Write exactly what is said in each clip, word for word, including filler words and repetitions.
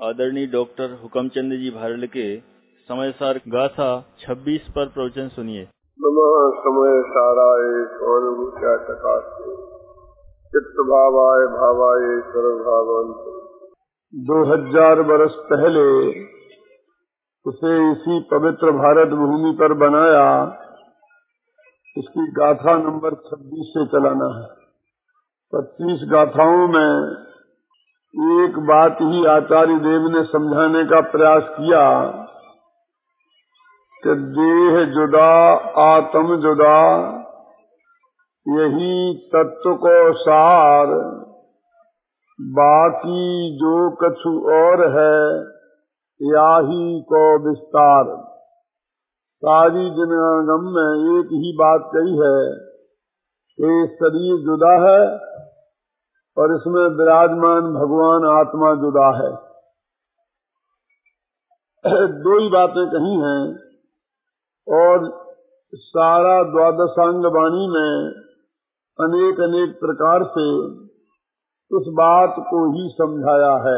आदरणीय डॉक्टर हुकमचंद जी भारल के समय सार गाथा छब्बीस पर प्रवचन सुनिए। नमः समय साराय स्वानुभूत्या टकास्ते चित्त भावाय भावाय सर्वभावांत। दो हजार वर्ष पहले उसे इसी पवित्र भारत भूमि पर बनाया। इसकी गाथा नंबर छब्बीस से चलाना है। पच्चीस गाथाओं में एक बात ही आचार्य देव ने समझाने का प्रयास किया कि देह जुदा आत्म जुदा, यही तत्व को सार, बाकी जो कछु और है याही को विस्तार। सारी जनागम में एक ही बात कही है कि शरीर जुदा है और इसमें विराजमान भगवान आत्मा जुदा है। दो ही बातें कही हैं और सारा द्वादशांग वाणी में अनेक अनेक प्रकार से उस बात को ही समझाया है।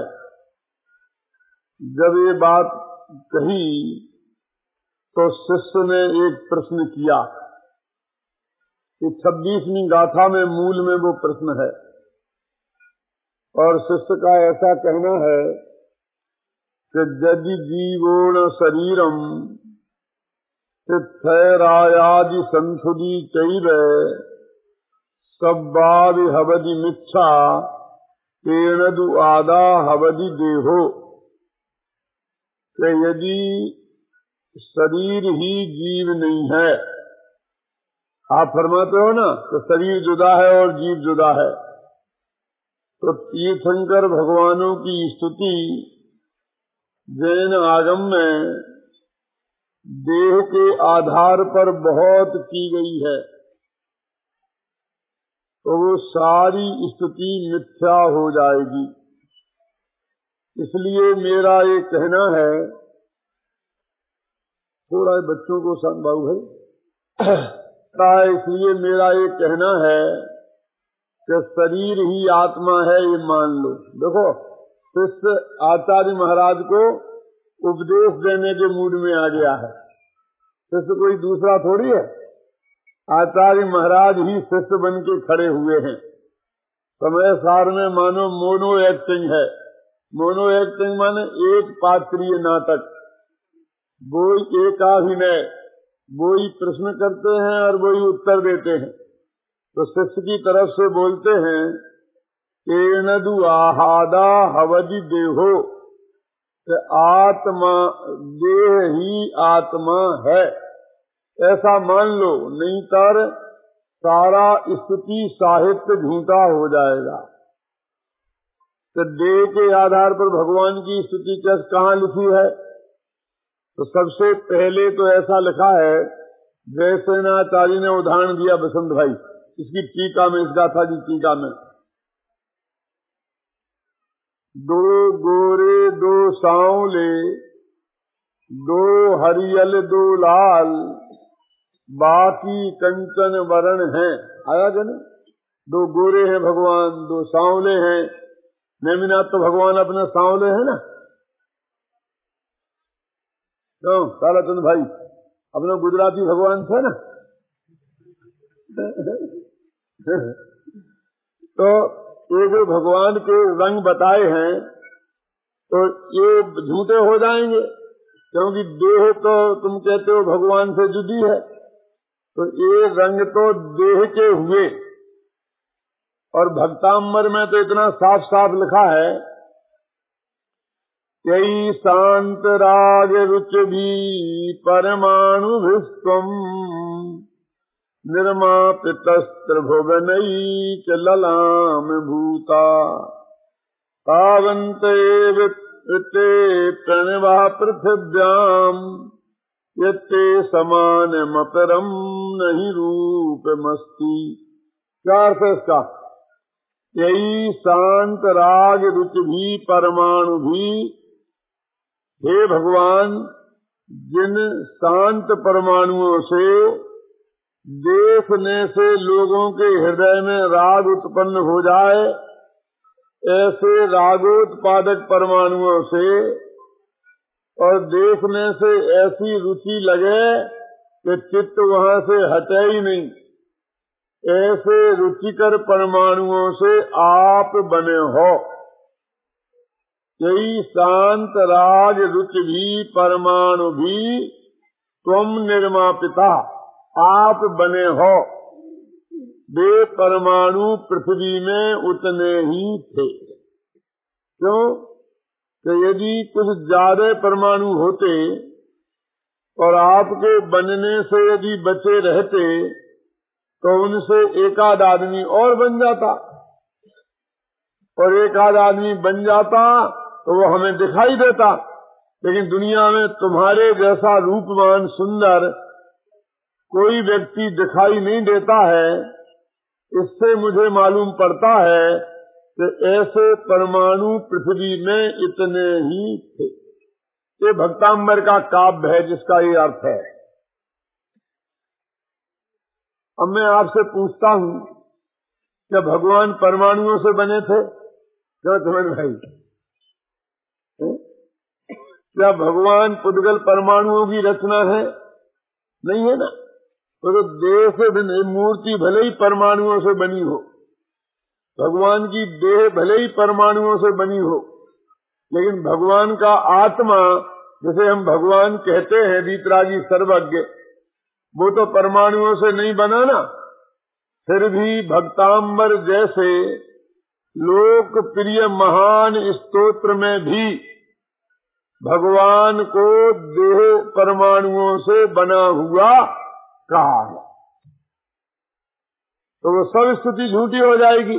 जब ये बात कही तो शिष्य ने एक प्रश्न किया कि छब्बीसवीं गाथा में मूल में वो प्रश्न है और शिष्य का ऐसा कहना है कि यदि जीवोण शरीरम तिथैरायादि संसुदी चैव सब्बावि हवदि मिच्छा तेणदु आदा हवदि देहो। कि यदि शरीर ही जीव नहीं है, आप फरमाते हो ना कि शरीर जुदा है और जीव जुदा है, तो तीर्थंकर भगवानों की स्तुति जैन आगम में देह के आधार पर बहुत की गई है, तो वो सारी स्तुति मिथ्या हो जाएगी। इसलिए मेरा ये कहना है, थोड़ा बच्चों को संभाव है, इसलिए मेरा ये कहना है कि शरीर ही आत्मा है, ये मान लो। देखो, शिष्य आचार्य महाराज को उपदेश देने के मूड में आ गया है। शिष्य कोई दूसरा थोड़ी है, आचार्य महाराज ही शिष्य बन के खड़े हुए हैं। समय सार में मानो मोनो एक्टिंग है। मोनो एक्टिंग माने एक पात्रीय नाटक, वो एकाभिनय, वो ही प्रश्न करते हैं और वो ही उत्तर देते हैं। तो शिष्य की तरफ से बोलते हैं एणदु आहादा हवदि देहो, कि आत्मा देह ही आत्मा है, ऐसा मान लो, नहीं तर सारा स्तुति साहित्य झूठा हो जाएगा। तो देह के आधार पर भगवान की स्तुति कहाँ लिखी है? तो सबसे पहले तो ऐसा लिखा है, जैसे आचार्य ने उदाहरण दिया बसंत भाई, इसकी टीका में, इस गाथा की टीका में, दो गोरे दो सांवले, दो हरियल दो लाल, बाकी कंचन वर्ण हैं। आया क्या नहीं? दो गोरे हैं भगवान, दो सांवले हैं। नेमिनाथ तो भगवान अपने सांवले हैं ना, क्यों कालाचंद भाई अपने गुजराती भगवान थे ना। तो ये जो भगवान के रंग बताए हैं तो ये झूठे हो जाएंगे, क्योंकि देह तो तुम कहते हो भगवान से जुदी है, तो ये रंग तो देह के हुए। और भक्तांबर में तो इतना साफ साफ लिखा है, यही शांत राग रुच भी परमाणु विश्वम निर्मापितस्त्र भुवनई च ललाम भूता पावन्ते वित्ते प्रणवा पृथिव्याम यत्ते समानमपरम नहीं रूपमस्ति। क्या अर्थ है इसका? यही शांत राग रुच भी परमाणु भी, हे भगवान, जिन शांत परमाणुओं से देखने से लोगों के हृदय में राग उत्पन्न हो जाए ऐसे रागोत्पादक परमाणुओं से और देखने से ऐसी रुचि लगे कि चित्त वहां से हटे ही नहीं, ऐसे रुचिकर परमाणुओं से आप बने हो। यही शांत राग रुचि भी परमाणु भी तुम निर्मापिता आप बने हो। वे परमाणु पृथ्वी में उतने ही थे। क्यों? कि यदि कुछ ज्यादा परमाणु होते और आपके बनने से यदि बचे रहते तो उनसे एक आध आदमी और बन जाता, और एक आध आदमी बन जाता तो वो हमें दिखाई देता। लेकिन दुनिया में तुम्हारे जैसा रूपवान सुंदर कोई व्यक्ति दिखाई नहीं देता है। इससे मुझे मालूम पड़ता है कि ऐसे परमाणु पृथ्वी में इतने ही थे। ये भक्तांबर का काव्य है जिसका ये अर्थ है। अब मैं आपसे पूछता हूँ, क्या भगवान परमाणुओं से बने थे? क्या समझ भाई? क्या भगवान पुद्गल परमाणुओं की रचना है? नहीं है ना। तो देह से बने मूर्ति भले ही परमाणुओं से बनी हो, भगवान की देह भले ही परमाणुओं से बनी हो, लेकिन भगवान का आत्मा जिसे हम भगवान कहते हैं वीतरागी सर्वज्ञ, वो तो परमाणुओं से नहीं बना ना। फिर भी भक्तांबर जैसे लोकप्रिय महान स्तोत्र में भी भगवान को देह परमाणुओं से बना हुआ कहा है, तो वो सब स्तुति झूठी हो जाएगी।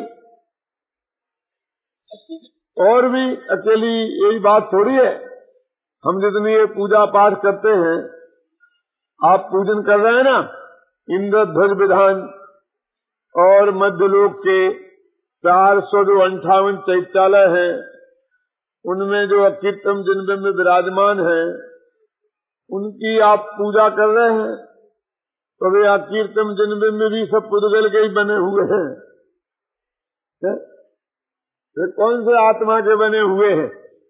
और भी अकेली यही बात थोड़ी है। हम जितनी ये पूजा पाठ करते हैं, आप पूजन कर रहे हैं ना, इंद्रध्वज विधान और मध्यलोक के चार सौ जो अंठावन चैत्यालय हैं, उनमें जो अकीर्तम जिनमें में विराजमान है, उनकी आप पूजा कर रहे हैं, तो वे अकीर्तम जिनमें में भी सब पुद्गल के ही बने हुए हैं। वे कौन से आत्मा के बने हुए हैं?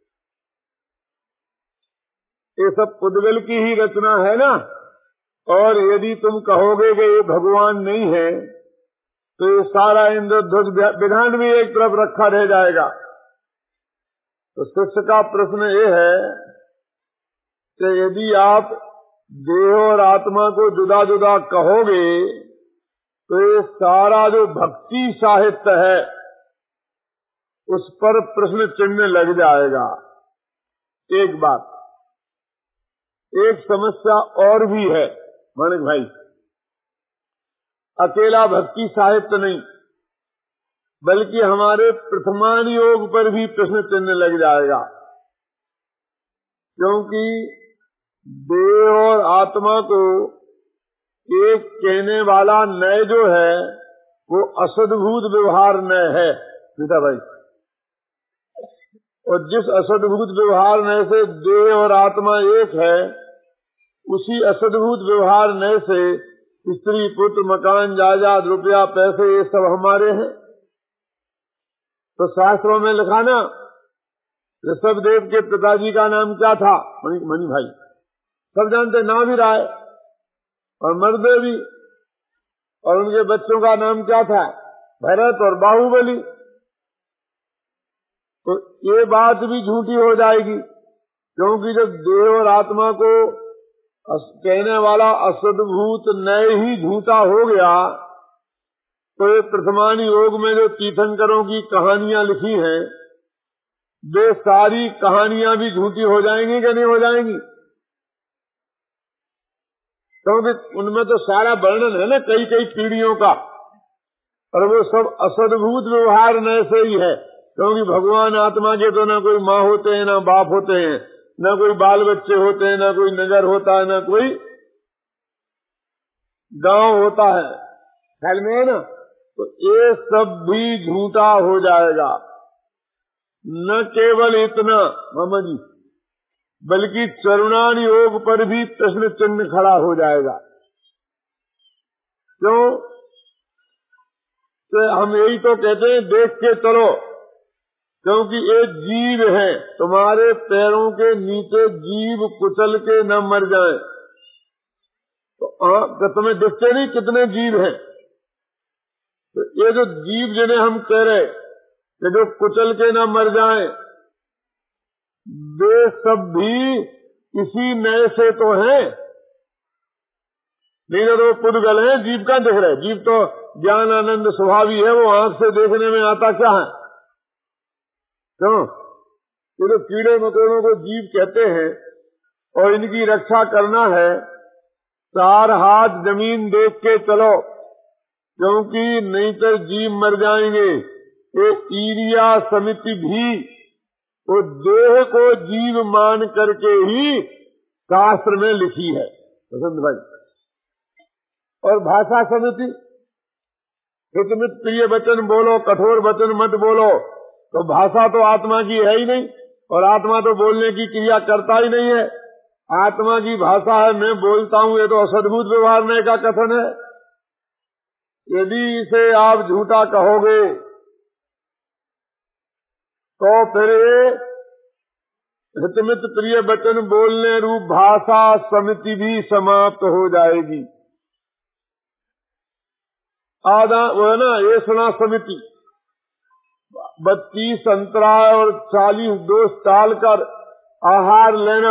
ये सब पुद्गल की ही रचना है ना। और यदि तुम कहोगे कि ये भगवान नहीं है, तो ये सारा इंद्रध्वज विधान भी एक तरफ रखा रह जाएगा। तो शिष्य का प्रश्न ये है कि यदि आप देह और आत्मा को जुदा जुदा कहोगे, तो ये सारा जो भक्ति साहित्य है उस पर प्रश्न चिन्ह लग जाएगा। एक बात, एक समस्या और भी है मानिक भाई, अकेला भक्ति साहित्य नहीं, बल्कि हमारे प्रथमान योग पर भी प्रश्न चिन्ह लग जाएगा। क्योंकि देह और आत्मा को एक कहने वाला नय जो है वो असद्भूत व्यवहार नय है सीता भाई। और जिस असद्भूत व्यवहार नय से देह और आत्मा एक है, उसी असद्भूत व्यवहार नय से स्त्री पुत्र मकान जायदाद रुपया पैसे ये सब हमारे हैं। तो शास्त्रों में लिखा ना, ऋषभदेव के पिताजी का नाम क्या था? मणि, मणि भाई सब जानते, नाम ही रहा है, और मर्दे भी। और उनके बच्चों का नाम क्या था? भरत और बाहुबली। तो ये बात भी झूठी हो जाएगी, क्योंकि जब देह और आत्मा को कहने वाला असद्भूत नय ही झूठा हो गया, तो ये प्रथमान योग में जो तीर्थंकरों की कहानियां लिखी हैं, वे सारी कहानियां भी झूठी हो जाएंगी कि नहीं हो जाएंगी? क्योंकि उनमें तो सारा वर्णन है ना कई कई पीढ़ियों का, और वो सब असद्भूत व्यवहार नय से ही है। क्योंकि भगवान आत्मा के तो ना कोई माँ होते हैं, ना बाप होते हैं, ना कोई बाल बच्चे होते हैं, ना कोई नगर होता है, ना कोई गांव होता है, ख्याल में है ना। तो ये सब भी झूठा हो जाएगा। न केवल इतना मामा जी, बल्कि चरुणान योग पर भी प्रश्न चिन्ह खड़ा हो जाएगा। क्यों? तो हम यही तो कहते हैं, देख के चलो, क्योंकि एक जीव है, तुम्हारे पैरों के नीचे जीव कुचल के न मर जाए। तो, तो तुम्हें दिखते नहीं कितने जीव हैं? तो ये जो जीव जिन्हें हम कह रहे कि जो कुचल के न मर जाए, वे सब भी इसी नए से तो हैं। नहीं तो पुद्गल है, जीव का दिख रहे। जीव तो ज्ञान आनंद स्वभावी है, वो आंख से देखने में आता क्या है? क्यों? ये तो कीड़े मकोड़ों को जीव कहते हैं और इनकी रक्षा करना है। चार हाथ जमीन देख के चलो, क्योंकि नहीं तो जीव मर जाएंगे। ये ईरिया समिति भी वो देह को जीव मान करके ही शास्त्र में लिखी है वसंत भाई। और भाषा समिति, हितमित प्रिय वचन बोलो, कठोर वचन मत बोलो। तो भाषा तो आत्मा की है ही नहीं, और आत्मा तो बोलने की क्रिया करता ही नहीं है। आत्मा की भाषा है, मैं बोलता हूँ, ये तो असद्भुत व्यवहारने का कथन है। यदि इसे आप झूठा कहोगे तो फिर हितमित प्रिय वचन बोलने रूप भाषा समिति भी समाप्त हो जाएगी। आधा वो है ना, ये सुना समिति बत्तीस संतरा और चालीस दोष डालकर आहार लेना।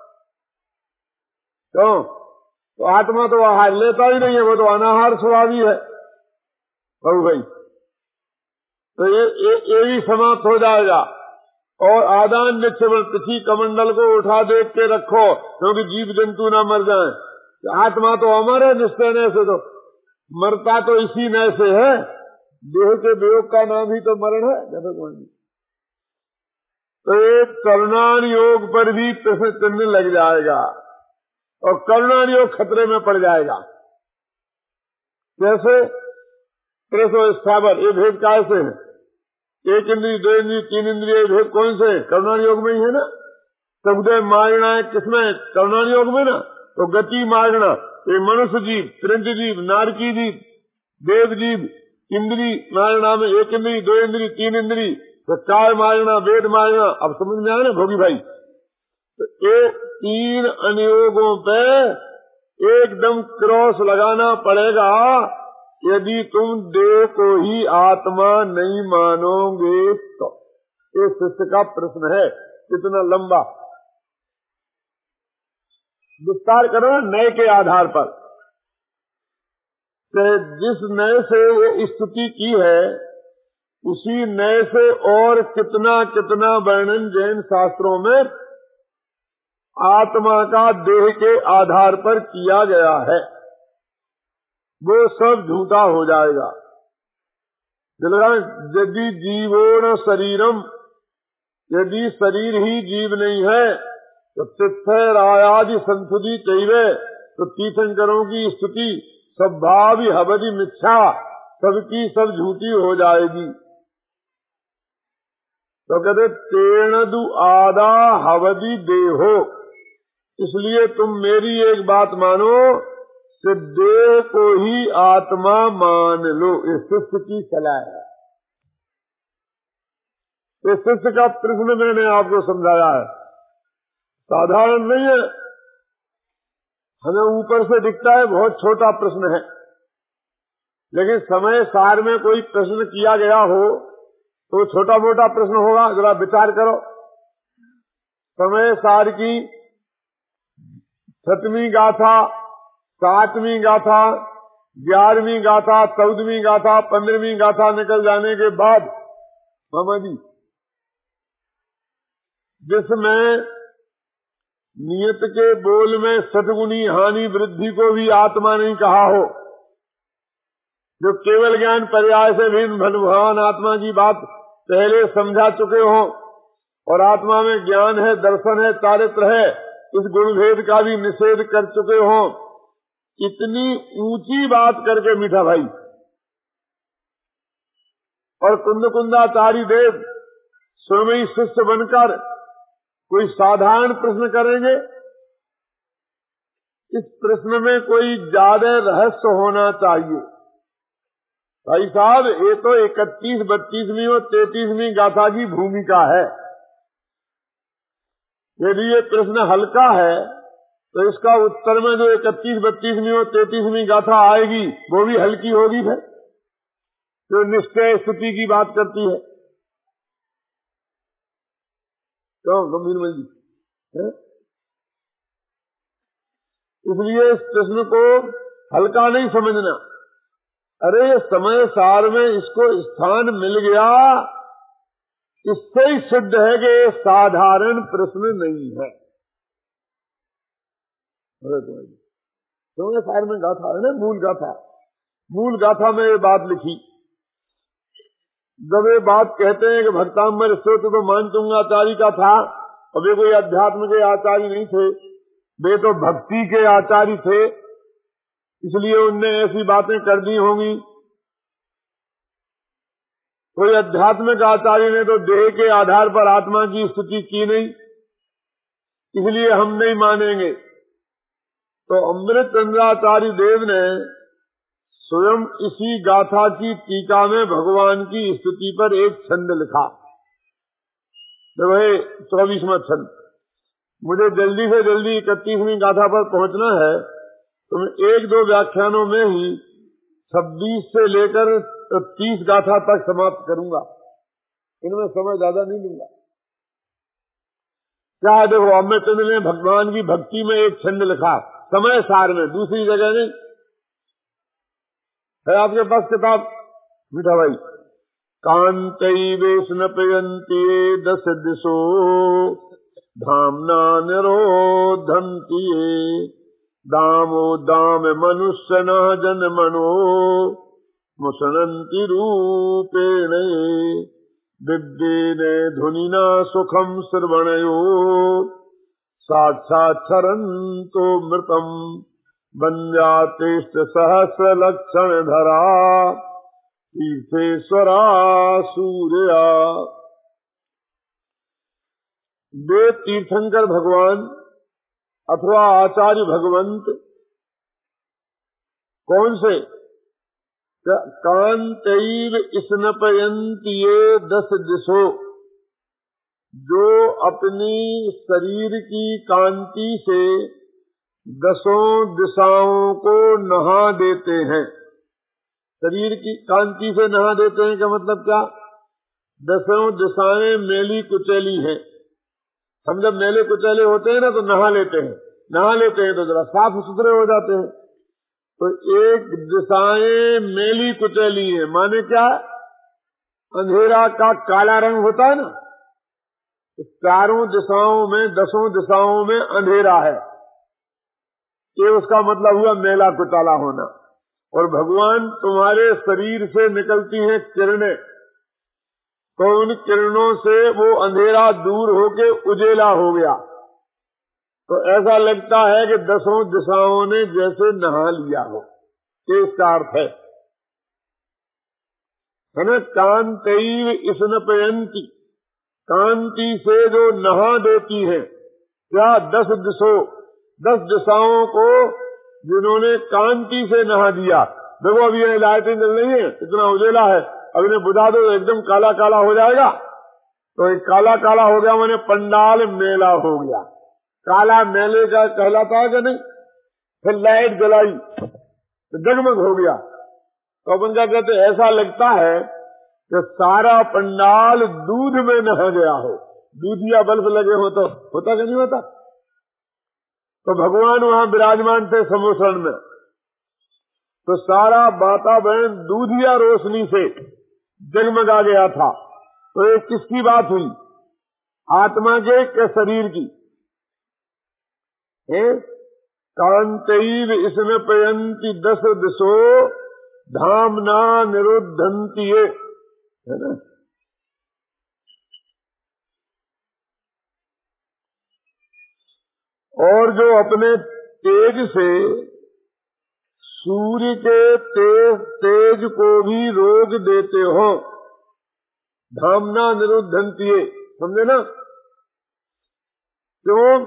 क्यों? तो आत्मा तो आहार लेता ही नहीं है, वो तो अनाहार स्वभावी है प्रभु भाई। तो ये ये, ये भी समाप्त हो जाएगा। और आदान निक्षेपण तिथि कमंडल को उठा देख के रखो, क्योंकि जीव जंतु ना मर जाएं। तो आत्मा तो अमर है निश्चय से, तो मरता तो इसी नय से है। देह के वियोग का नाम ही तो मरण है। तो एक करुणान योग पर भी प्रश्न चिन्ह लग जाएगा और करुणान योग खतरे में पड़ जाएगा। कैसे? त्रेसो स्थावर, ये भेद कैसे है? एक इंद्री, दो इंद्री, तीन इंद्रिय, भेद कौन से? करुणान योग में ही है ना। सबदय मारना है किसमें? करुणान योग में ना। तो गति मारना, ये मनुष्य जीव, त्रिंज जीव, नारकी जीव, देव जीव, इंद्री मारना में एक इंद्री, दो इंद्री, तीन इंद्री, तो काय मारना, वेद मारना। अब समझ में आया ना भोगी भाई? तो एक तीन अनुयोगों पे एकदम क्रॉस लगाना पड़ेगा यदि तुम देह को ही आत्मा नहीं मानोगे तो। ये शिष्य का प्रश्न है, कितना लंबा विस्तार करो नए के आधार पर। जिस नए से ये स्तुति की है उसी नए से और कितना कितना वर्णन जैन शास्त्रों में आत्मा का देह के आधार पर किया गया है, वो सब झूठा हो जाएगा। यदि जीवो न शरीरम, यदि शरीर ही जीव नहीं है तो तीर्थ रायादि संसुदी चाहिए। तो तीर्थंकरों की स्तुति सब भावी हवदी मिथ्या, सबकी सब झूठी हो जाएगी। तो कहते तेणदु आदा हवदी देहो, इसलिए तुम मेरी एक बात मानो कि देह को ही आत्मा मान लो। ये शिष्य की सलाह है। ये शिष्य का प्रश्न मैंने आपको समझाया है, साधारण नहीं है। हमें ऊपर से दिखता है बहुत छोटा प्रश्न है, लेकिन समय सार में कोई प्रश्न किया गया हो तो छोटा मोटा प्रश्न होगा। जरा विचार करो, समय सार की छठवीं गाथा, सातवीं गाथा, ग्यारहवीं गाथा, चौदहवीं गाथा, पंद्रहवीं गाथा निकल जाने के बाद मामा जी जिसमें नियत के बोल में सदगुणी हानि वृद्धि को भी आत्मा नहीं कहा हो, जो केवल ज्ञान पर्याय से भी भगवान आत्मा की बात पहले समझा चुके हो और आत्मा में ज्ञान है, दर्शन है, चारित्र है, इस गुण भेद का भी निषेध कर चुके हो, इतनी ऊंची बात करके मीठा भाई और कुंद कुंदाचारी देव स्वयं शिष्य बनकर कोई साधारण प्रश्न करेंगे। इस प्रश्न में कोई ज्यादा रहस्य होना चाहिए। भाई साहब ये तो इकतीस बत्तीसवीं और तैतीसवीं गाथा की भूमिका है। यदि ये प्रश्न हल्का है तो इसका उत्तर में जो इकतीस बत्तीसवीं और तैतीसवीं गाथा आएगी वो भी हल्की होगी फिर, जो निश्चय स्तुति की बात करती है। क्यों गंभीर मल जी? इसलिए इस प्रश्न को हल्का नहीं समझना। अरे समय सार में इसको स्थान मिल गया, इससे ही सिद्ध है कि ये साधारण प्रश्न नहीं है। समय सार में गाथा है ना, मूल गाथा। मूल गाथा में ये बात लिखी। जब ये बात कहते हैं कि भक्तांबर स्तोत्र तो मानतुंगाचार्य का था, और वे कोई अध्यात्म के आचार्य नहीं थे, वे तो भक्ति के आचार्य थे, इसलिए उनने ऐसी बातें कर दी होंगी। कोई अध्यात्मिक आचार्य ने तो देह के आधार पर आत्मा की स्तुति की नहीं, इसलिए हम नहीं मानेंगे। तो अमृत चंद्राचार्य देव ने स्वयं इसी गाथा की टीका में भगवान की स्तुति पर एक छंद लिखा। देखो ये चौबीसवां छंद। मुझे जल्दी से जल्दी इकतीसवीं गाथा पर पहुंचना है, तो मैं एक दो व्याख्यानों में ही छब्बीस से लेकर तीस गाथा तक समाप्त करूंगा। इनमें समय ज्यादा नहीं लूंगा। क्या है, देखो अमृत चंद्र ने भगवान की भक्ति में एक छंद लिखा, समय सार में, दूसरी जगह नहीं है। आपके पास किताब मीठा भाई? कांतई वेशनपयन्ति दस दिशो धामना निरोधन्ति दामो दाम मनुष्य न जन मनो मुसनन्ति रूपेण दिव्येन धुनिना सुखम श्रवणयो साक्षाच्छरन्तो मृतम वन्द्यातेष्ट सहस्र लक्षण धरा तीर्थेश्वरा सूर्या। वे तीर्थंकर भगवान अथवा आचार्य भगवंत कौन से? कांतैव स्नपयन्ति दस दिशो, जो अपनी शरीर की कांति से दसों दिशाओं को नहा देते हैं। शरीर की कांति से नहा देते हैं का मतलब क्या? दसों दिशाएं मेली कुचैली हैं। हम जब मेले कुचैले होते हैं ना तो नहा लेते हैं, नहा लेते हैं तो जरा साफ सुथरे हो जाते हैं। तो एक दिशाएं मेली कुचैली है, माने क्या? अंधेरा का काला रंग होता है ना, तो चारों दिशाओं में, दसों दिशाओं में अंधेरा है, ये उसका मतलब हुआ मेला कुचाला होना। और भगवान तुम्हारे शरीर से निकलती हैं किरणें, तो उन किरणों से वो अंधेरा दूर होके उजेला हो गया, तो ऐसा लगता है कि दसों दिशाओं ने जैसे नहा लिया हो। ये इसका अर्थ है, है ना? कांतैव स्नपयन्ति, कांति से जो नहा देती है। क्या? दस दिशों, दस दिशाओं को जिन्होंने कांति से नहा दिया। देखो अभी ये लाइटें जल रही है, इतना उजेला है, अब इन्हें बुझा दो एकदम काला काला हो जाएगा। तो एक काला काला हो गया माने पंडाल मेला हो गया। काला मेले का कहलाता है कि नहीं? फिर लाइट जलाई तो जगमग हो गया, तो अपन क्या कहते? ऐसा लगता है कि सारा पंडाल दूध में नहा गया हो, दूधिया बल्ब लगे हो। तो होता कि नहीं होता? तो भगवान वहां विराजमान थे समोसण में, तो सारा वातावरण दूधिया रोशनी से जगमगा गया था। तो ये किसकी बात हुई? आत्मा के के शरीर की? कांतैव स्नपयन्ति दस दिशो धामना निरुद्धन्ति, है ना? और जो अपने तेज से सूर्य के तेज तेज को भी रोक देते हो, धामना निरुद्धन्ति, समझे ना? क्यों?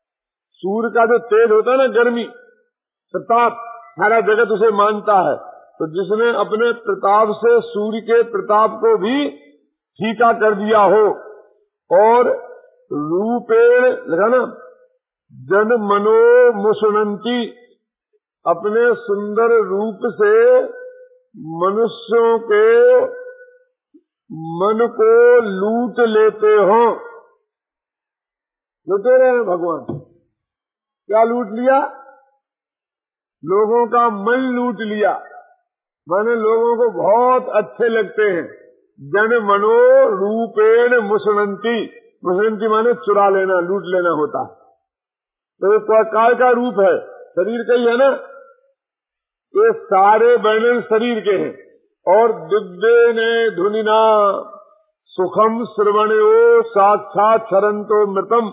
सूर्य का जो तेज होता है ना, गर्मी, प्रताप, सारा जगत उसे मानता है। तो जिसने अपने प्रताप से सूर्य के प्रताप को भी फीका कर दिया हो, और रूपेण लगा ना, जन मनो मुसुनंती, अपने सुंदर रूप से मनुष्यों के मन को लूट लेते हो। लूटे रहे हैं भगवान। क्या लूट लिया? लोगों का मन लूट लिया। माने लोगों को बहुत अच्छे लगते हैं। जन मनो रूपेण मुसुनंती, मुसुनंती माने चुरा लेना, लूट लेना होता है। तो ये प्रकार का रूप है, शरीर का ही है ना, ये सारे वर्णन शरीर के हैं। और दिव्य ने धुनिना सुखम श्रवणयो साक्षात क्षरंतो मृतम,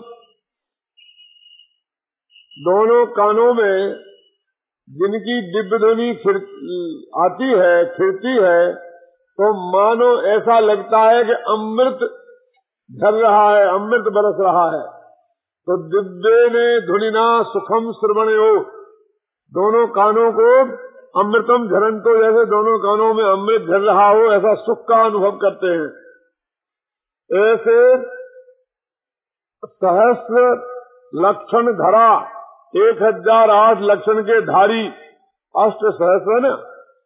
दोनों कानों में जिनकी दिव्य ध्वनि आती है, खिरती है, तो मानो ऐसा लगता है कि अमृत झर रहा है, अमृत बरस रहा है। तो दिव्य ने धुनिना सुखम श्रवणयो, दोनों कानों को अमृतम झरंतो, जैसे दोनों कानों में अमृत झर रहा हो, ऐसा सुख का अनुभव करते हैं। ऐसे सहस्र लक्षण धरा, एक हजार आठ लक्षण के धारी, अष्ट सहस्र न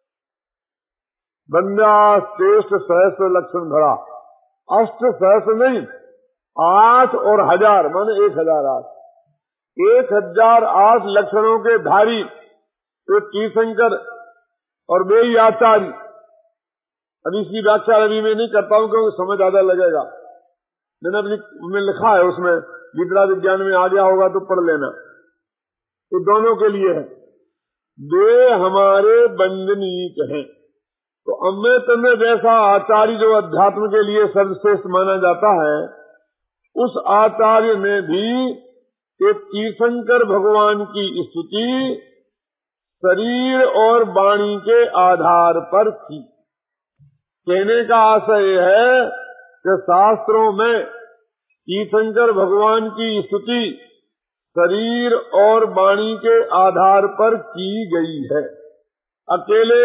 बंदा श्रेष्ठ सहस्र लक्षण धरा, अष्ट सहस्र नहीं, आठ और हजार माने एक हजार आठ, एक हजार आठ लक्षणों के धारी तो तीर्थंकर और वे ही आचार्य। अब इसकी व्याख्या अभी मैं नहीं करता हूँ क्योंकि समय ज्यादा लगेगा। मैंने अपनी में लिखा है, उसमें विद्या विज्ञान में आ गया होगा तो पढ़ लेना। तो दोनों के लिए है, वे हमारे वंदनीक हैं। तो अमृत में वैसा आचार्य जो अध्यात्म के लिए सर्वश्रेष्ठ माना जाता है, उस आचार्य ने भी एक तीर्थंकर भगवान की स्तुति शरीर और वाणी के आधार पर की। कहने का आशय है कि शास्त्रों में तीर्थंकर भगवान की स्तुति शरीर और वाणी के आधार पर की गई है। अकेले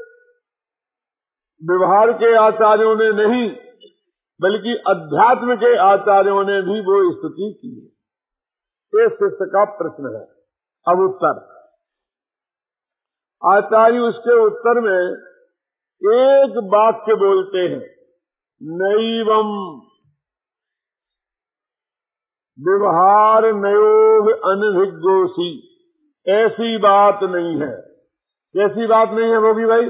व्यवहार के आचार्यों ने नहीं, बल्कि अध्यात्म के आचार्यों ने भी वो स्तुति की है। ये शिष्य का प्रश्न है। अब उत्तर, आचार्य उसके उत्तर में एक वाक्य बोलते हैं, नैवम व्यवहार नयोग अनभिज्ञोसी, ऐसी बात नहीं है। ऐसी बात नहीं है वो भी भाई,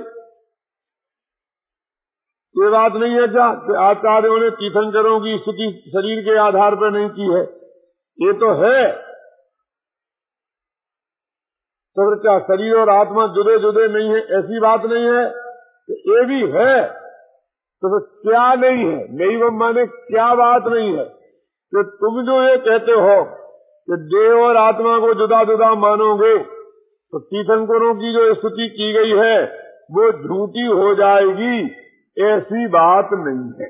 ये बात नहीं है क्या कि आचार्यों ने तीर्थंकरों की स्तुति शरीर के आधार पर नहीं की है? ये तो है। तो क्या शरीर और आत्मा जुदे जुदे नहीं है, ऐसी बात नहीं है? तो ये भी है। तो फिर क्या नहीं है? नहीं वो माने क्या बात नहीं है कि तुम जो ये कहते हो कि देह और आत्मा को जुदा जुदा मानोगे, तो तीर्थंकरों की जो स्तुति की गई है वो झूठी हो जाएगी, ऐसी बात नहीं है।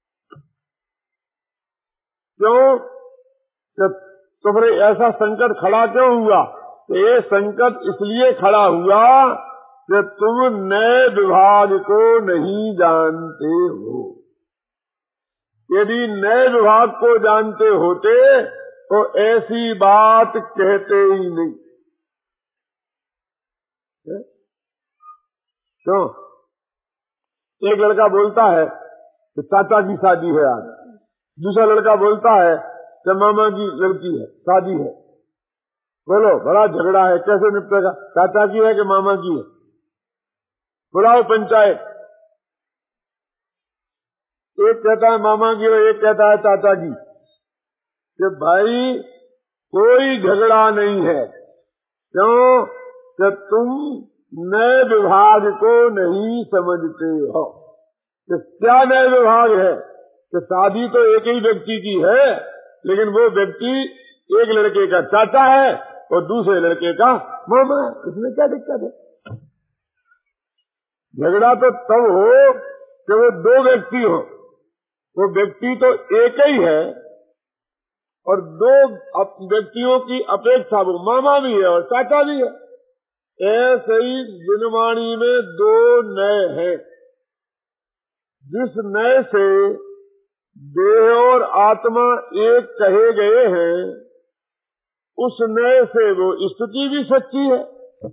क्यों? तो फिर ऐसा संकट खड़ा क्यों हुआ? तो ये संकट इसलिए खड़ा हुआ कि तुम नए विभाग को नहीं जानते हो। यदि नए विभाग को जानते होते तो ऐसी बात कहते ही नहीं। क्यों? एक लड़का बोलता है कि चाचा की शादी है आज, दूसरा लड़का बोलता है कि मामा की लड़की है, शादी है। बोलो, बड़ा झगड़ा है, कैसे निपटेगा? चाचा की है कि मामा की है? बुलाओ पंचायत। एक कहता है मामा की और एक कहता है चाचा की। कि भाई कोई झगड़ा नहीं है। क्यों? कि तुम नए विभाग को नहीं समझते हो। कि क्या नए विभाग है? कि शादी तो एक ही व्यक्ति की है, लेकिन वो व्यक्ति एक लड़के का चाचा है और दूसरे लड़के का मामा है। इसमें क्या दिक्कत है? झगड़ा तो तब हो कि वो दो व्यक्ति हो। वो व्यक्ति तो एक ही है और दो व्यक्तियों की अपेक्षा वो मामा भी है और चाचा भी है। ऐसे ही दिनवाणी में दो नय हैं। जिस नय से देह और आत्मा एक कहे गए हैं, उस नय से वो स्तुति भी सच्ची है,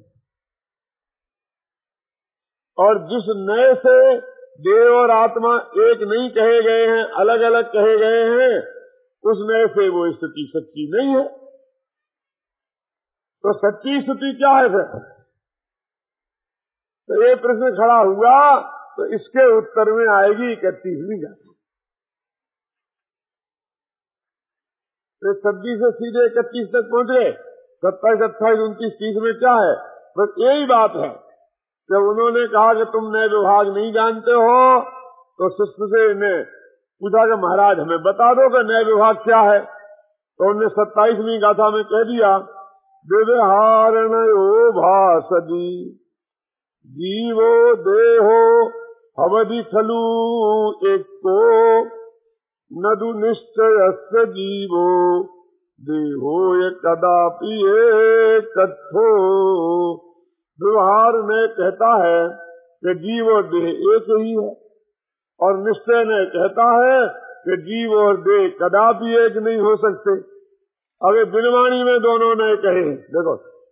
और जिस नय से देह और आत्मा एक नहीं कहे गए हैं, अलग अलग कहे गए हैं, उस नय से वो स्तुति सच्ची नहीं है। तो सच्ची स्तुति क्या है फिर? तो ये प्रश्न खड़ा हुआ, तो इसके उत्तर में आएगी इकतीसवीं गाथा। तो छब्बीस से सीधे इकतीस तक पहुंच गए। सत्ताईस अट्ठाईस उनतीस तीस में क्या है? बस यही बात है। जब उन्होंने कहा कि तुम नए विभाग नहीं जानते हो, तो शिष्य से इन्हें पूछा कि महाराज हमें बता दो कि नए विभाग क्या है। तो उन्होंने सत्ताईसवीं गाथा में कह दिया, व्यवहारणयो भासदी जीवो देहो अवधि खलु एको नदु निश्चय जीवो देहो ये कदापि एकत्थो। व्यवहार में कहता है कि जीव और देह एक ही है, और निश्चय ने कहता है कि जीव और देह कदापि एक नहीं हो सकते। अगर दिनवाणी में दोनों ने कहे, देखो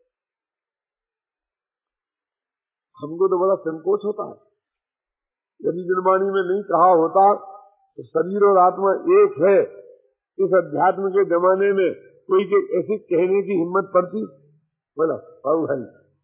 हमको तो बड़ा संकोच होता है, यदि दिनवाणी में नहीं कहा होता तो शरीर और आत्मा एक है, इस अध्यात्म के जमाने में कोई के ऐसी कहने की हिम्मत पड़ती? बोला पाऊ भाई,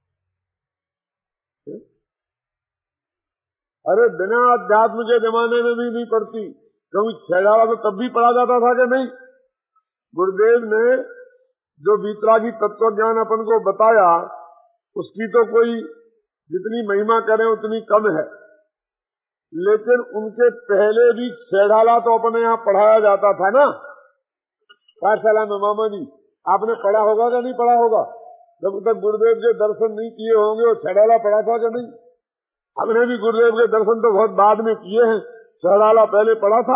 अरे बिना अध्यात्म के जमाने में भी नहीं पड़ती। क्योंकि छेड़ावा तो तब भी पढ़ा जाता था कि नहीं। गुरुदेव ने जो वीतरागी तत्व ज्ञान अपन को बताया, उसकी तो कोई जितनी महिमा करें उतनी कम है, लेकिन उनके पहले भी छेड़ाला तो अपने यहाँ पढ़ाया जाता था ना। पाठशाला में मामा जी आपने पढ़ा होगा कि नहीं पढ़ा होगा? जब तक गुरुदेव के दर्शन नहीं किए होंगे वो छेड़ाला पढ़ा था कि नहीं? हमने भी गुरुदेव के दर्शन तो बहुत बाद में किए हैं, छेड़ाला पहले पढ़ा था।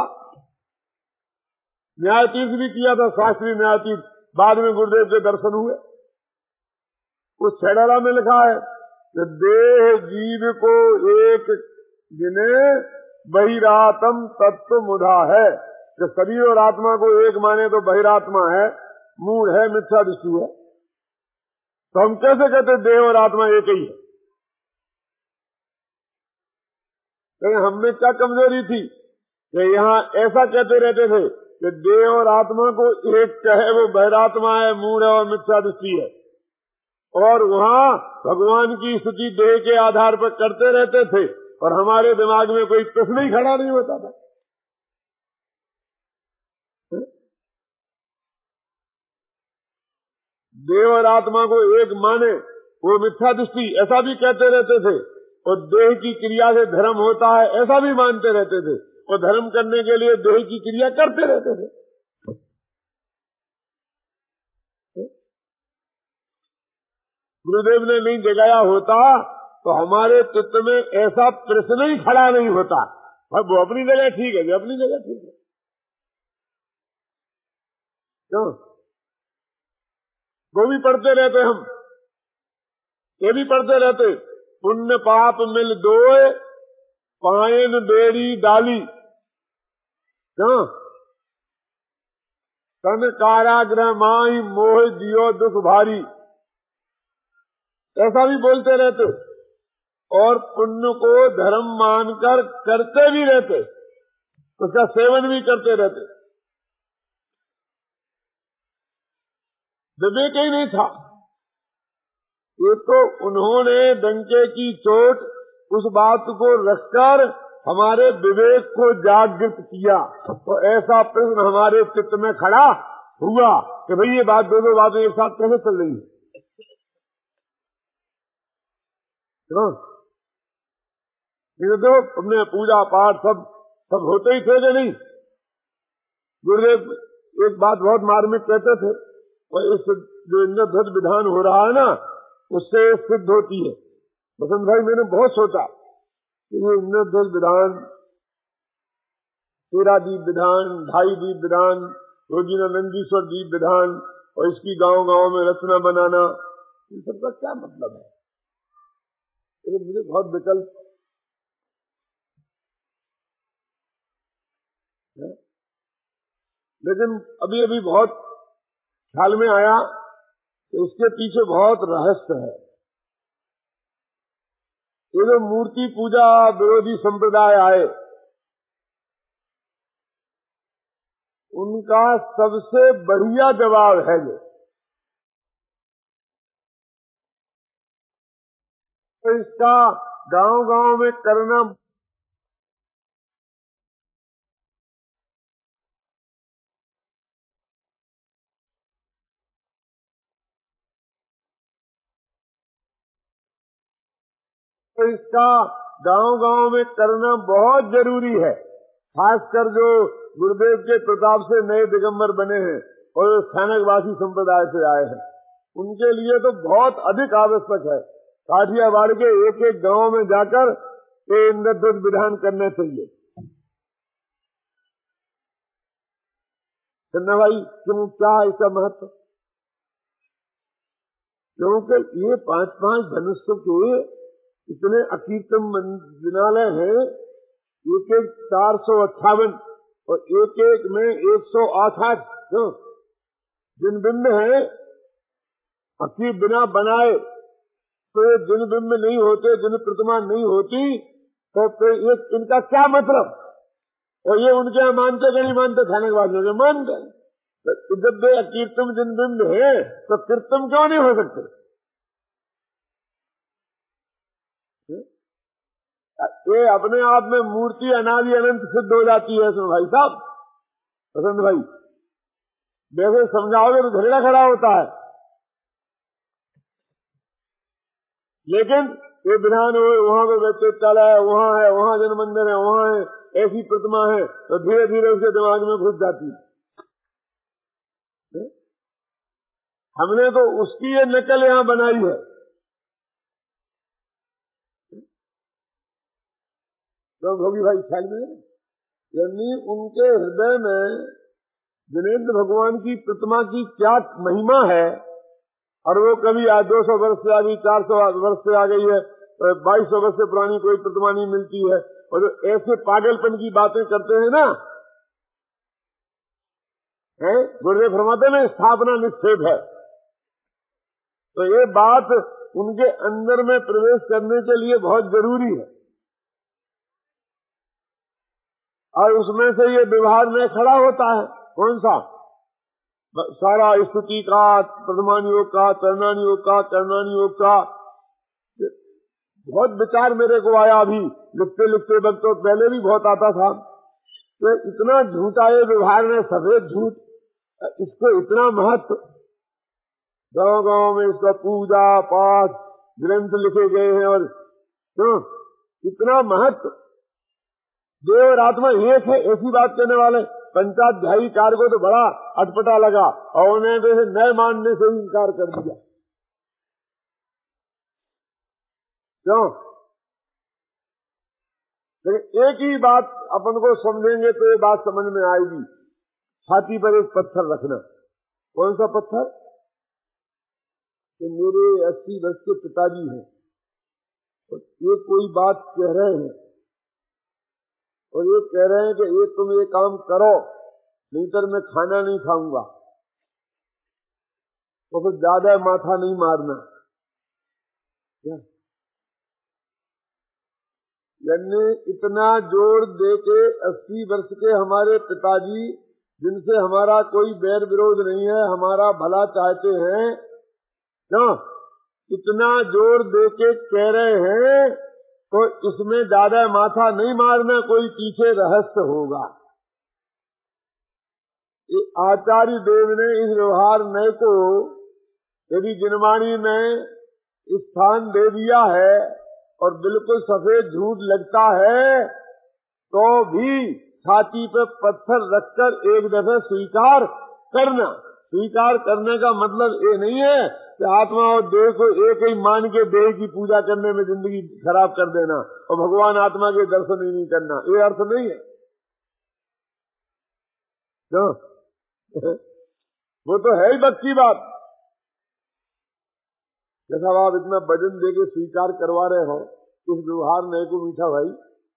न्यायतीर्थ भी किया था, शास्त्री न्यायतीर्थ, बाद में गुरुदेव के दर्शन हुए। उस छेड़ाला में लिखा है कि देह जीव को एक जिन्हें बहिरात्म तत्व मुधा है, कि शरीर और आत्मा को एक माने तो बहिरात्मा है, मूढ़ है, मिथ्या दृष्टि है। तो हम कैसे कहते देह और आत्मा एक ही है? लेकिन हमने क्या कमजोरी थी कि यहाँ ऐसा कहते रहते थे कि देह और आत्मा को एक कहे वो बहिरात्मा है, मूढ़ है और मिथ्या दृष्टि है, और वहाँ भगवान की स्तुति देह के आधार पर करते रहते थे, और हमारे दिमाग में कोई प्रश्न ही खड़ा नहीं होता था। देह और आत्मा को एक माने वो मिथ्या दृष्टि, ऐसा भी कहते रहते थे, और देह की क्रिया से धर्म होता है ऐसा भी मानते रहते थे, और धर्म करने के लिए देह की क्रिया करते रहते थे। गुरुदेव ने नहीं जगाया होता तो हमारे चित्त में ऐसा प्रश्न ही खड़ा नहीं होता। वो अपनी जगह ठीक है, वो अपनी जगह ठीक है। क्यों? वो भी पढ़ते रहते, हम ये भी पढ़ते रहते, पुण्य पाप मिल दोए पायन बेड़ी डाली। क्यों? तन कारागृह माही मोह दियो दुख भारी, ऐसा भी बोलते रहते, और पुण्य को धर्म मानकर करते भी रहते, उसका सेवन भी करते रहते। विवेक ही नहीं था। ये तो उन्होंने डंके की चोट उस बात को रखकर हमारे विवेक को जागृत किया, तो ऐसा प्रश्न हमारे चित्त में खड़ा हुआ कि भाई ये बात, दो दो बातें एक साथ कैसे चल रही है? ये तो अपने पूजा पाठ सब सब होते ही थे कि नहीं? गुरुदेव एक बात बहुत मार्मिक कहते थे, और इस जो इंद्रध्वज विधान हो रहा है ना, उससे सिद्ध होती है। बसंत भाई मैंने बहुत सोचा कि ये इंद्रध्वज विधान, तेरा दीप विधान, ढाई दीप विधान, योगिना नंदीश्वर दीप विधान, और इसकी गांव गांव में रचना बनाना, इन सबका क्या मतलब है? लेकिन मुझे बहुत विकल्प है। लेकिन अभी अभी बहुत ख्याल में आया कि इसके पीछे बहुत रहस्य है। ये जो मूर्ति पूजा विरोधी संप्रदाय आए, उनका सबसे बढ़िया जवाब है ये, तो इसका गांव गांव में करना तो इसका गांव गांव में करना बहुत जरूरी है। खासकर जो गुरुदेव के प्रताप से नए दिगंबर बने हैं और स्थानकवासी संप्रदाय से आए हैं, उनके लिए तो बहुत अधिक आवश्यक है। काठियावाड़ के एक एक गांव में जाकर ये इंद्रध्वज विधान करने चाहिए। चन्ना भाई, क्यों, क्या इसका महत्व? क्योंकि ये पांच पांच धनुषों के इतने अकीर्तन जिनालय हैं, एक एक चार सौ अट्ठावन और एक एक में एक सौ अड़सठ जिन बिंब है, अकी बिना बनाए तो ये जिन बिंब नहीं होते, जिन प्रतिमा नहीं होती, तो फिर ये इनका क्या मतलब? और ये उनके यहाँ मानते कि नहीं मानते? खाने के बाद लोग मानते। तो जब वे अकीर्तम जिन बिंब है तो कीर्तम क्यों नहीं हो सकते? ये अपने आप में मूर्ति अनादि अनंत सिद्ध हो जाती है। सुनो भाई साहब, पसंद भाई, जैसे समझाओगे तो झगड़ा खड़ा होता है। लेकिन ये विधान वहां पे बच्चे चला है, वहां है, वहां जन मंदिर है, वहां है, ऐसी प्रतिमा है, तो धीरे धीरे उसके दिमाग में घुस जाती है। हमने तो उसकी ये नकल यहाँ बनाई है। तो भोगी भाई ख्याल में, यानी उनके हृदय में जिनेन्द्र भगवान की प्रतिमा की क्या महिमा है, और वो कभी आज दो सौ वर्ष से आ गई, चार सौ वर्ष से आ गई है, बाईस सौ वर्ष से पुरानी कोई प्रतिमा नहीं मिलती है, और जो ऐसे पागलपन की बातें करते हैं ना, है गुरुदेव फरमाते में स्थापना निषेध है। तो ये बात उनके अंदर में प्रवेश करने के लिए बहुत जरूरी है, और उसमें से ये व्यवहार में खड़ा होता है। कौन सा? सारा स्तुति का, प्रथमान योग का, चरणान योग का, करणान योग का बहुत विचार मेरे को आया। अभी लिखते लिखते वक्त तो पहले भी बहुत आता था। तो इतना झूठा ये व्यवहार में, सफेद झूठ, इसको इतना महत्व, गांव गांव में इसका पूजा पाठ ग्रंथ लिखे गए हैं, और क्यों इतना महत्व। देव और आत्मा एक है, ऐसी बात कहने वाले पंचाध्यायी कार को तो बड़ा अटपटा लगा, और उन्हें तो नए मानने से ही इनकार कर दिया। क्यों? लेकिन एक ही बात अपन को समझेंगे तो ये बात समझ में आएगी। छाती पर एक पत्थर रखना। कौन सा पत्थर? कि मेरे अस्सी वर्ष के पिताजी हैं, और ये कोई बात कह रहे हैं, और ये कह रहे हैं कि ये तुम ये काम करो, नहीं तो मैं खाना नहीं खाऊंगा, तो फिर ज्यादा माथा नहीं मारना। क्या? यानी इतना जोर दे के अस्सी वर्ष के हमारे पिताजी, जिनसे हमारा कोई बैर विरोध नहीं है, हमारा भला चाहते हैं, क्यों इतना जोर दे के कह रहे हैं, तो इसमें ज्यादा माथा नहीं मारना, कोई पीछे रहस्य होगा। आचार्य देव ने इस व्यवहार नए को यदि जिनवाणी में स्थान दे दिया है और बिल्कुल सफेद झूठ लगता है, तो भी छाती पे पत्थर रखकर एक दफे स्वीकार करना। स्वीकार करने का मतलब ये नहीं है कि आत्मा और देह को एक ही मान के देह की पूजा करने में जिंदगी खराब कर देना और भगवान आत्मा के दर्शन ही नहीं करना, ये अर्थ नहीं है। क्यों? वो तो है ही बच्ची बात। जैसा आप इतना भजन दे के स्वीकार करवा रहे हो, इस व्यवहार नए को मीठा भाई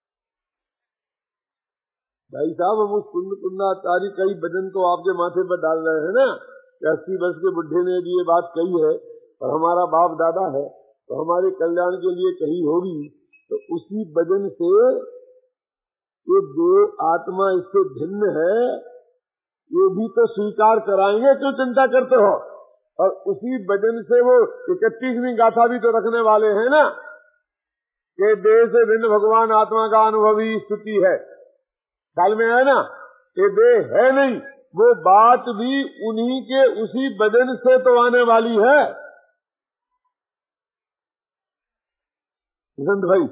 भाई साहब, हम उस कुंद कुंदाचारी कई भजन तो आपके माथे पर डाल रहे हैं ना कि अस्सी वर्ष के बुढ़े ने भी ये बात कही है और हमारा बाप दादा है तो हमारे कल्याण के लिए कही होगी, तो उसी भजन से ये दो आत्मा इससे भिन्न है ये भी तो स्वीकार कराएंगे, क्यों चिंता करते हो। और उसी भजन से वो इकतीसवीं गाथा भी तो रखने वाले हैं ना कि देह से भिन्न भगवान आत्मा का अनुभवी स्तुति है, ख्याल में है ना, ये देह है नहीं, वो बात भी उन्हीं के उसी भजन से तो आने वाली है। संत भाई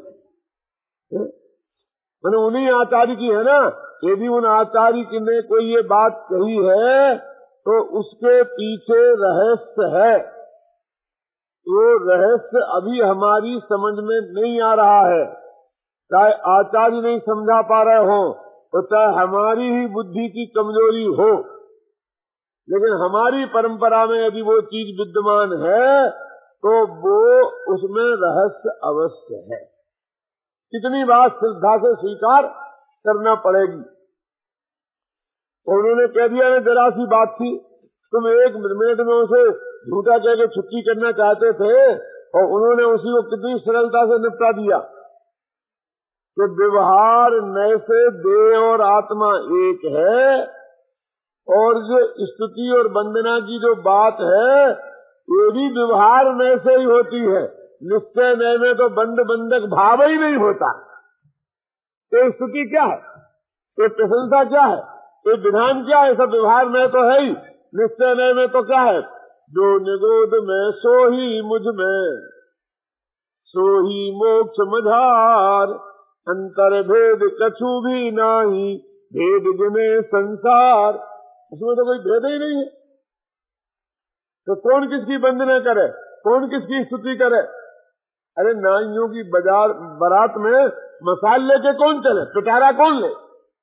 मैंने उन्हीं आचार्य की है ना, यदि उन आचार्य ने कोई ये बात कही है तो उसके पीछे रहस्य है, वो रहस्य अभी हमारी समझ में नहीं आ रहा है, चाहे आचार्य नहीं समझा पा रहे हो तो चाहे हमारी ही बुद्धि की कमजोरी हो, लेकिन हमारी परंपरा में यदि वो चीज विद्यमान है तो वो उसमें रहस्य अवश्य है। कितनी बात श्रद्धा से स्वीकार करना पड़ेगी। उन्होंने कह दिया ना, जरा सी बात थी, तुम एक मिनट में उसे झूठा कह के छुट्टी करना चाहते थे और उन्होंने उसी को कितनी सरलता से निपटा दिया कि व्यवहार नए से देह और आत्मा एक है, और जो स्तुति और वंदना की जो बात है ये भी व्यवहार नए से ही होती है, निश्चय नए में तो बंद बंधक भाव ही नहीं होता। तो स्तुति क्या है, ये प्रशंसा क्या है, ये विधान क्या है, सब व्यवहार में तो है ही, निश्चय नए में तो क्या है, जो निगोद में सो ही मुझ में सो ही मोक्ष मझार, अंतर भेद कछु भी नाही भेद जिने संसार, उसमें तो कोई भेद ही नहीं है। तो कौन किसकी वंदना करे, कौन किसकी स्तुति करे। अरे नाइयों की बाजार बारात में मसाल लेके कौन चले, पिटारा कौन ले।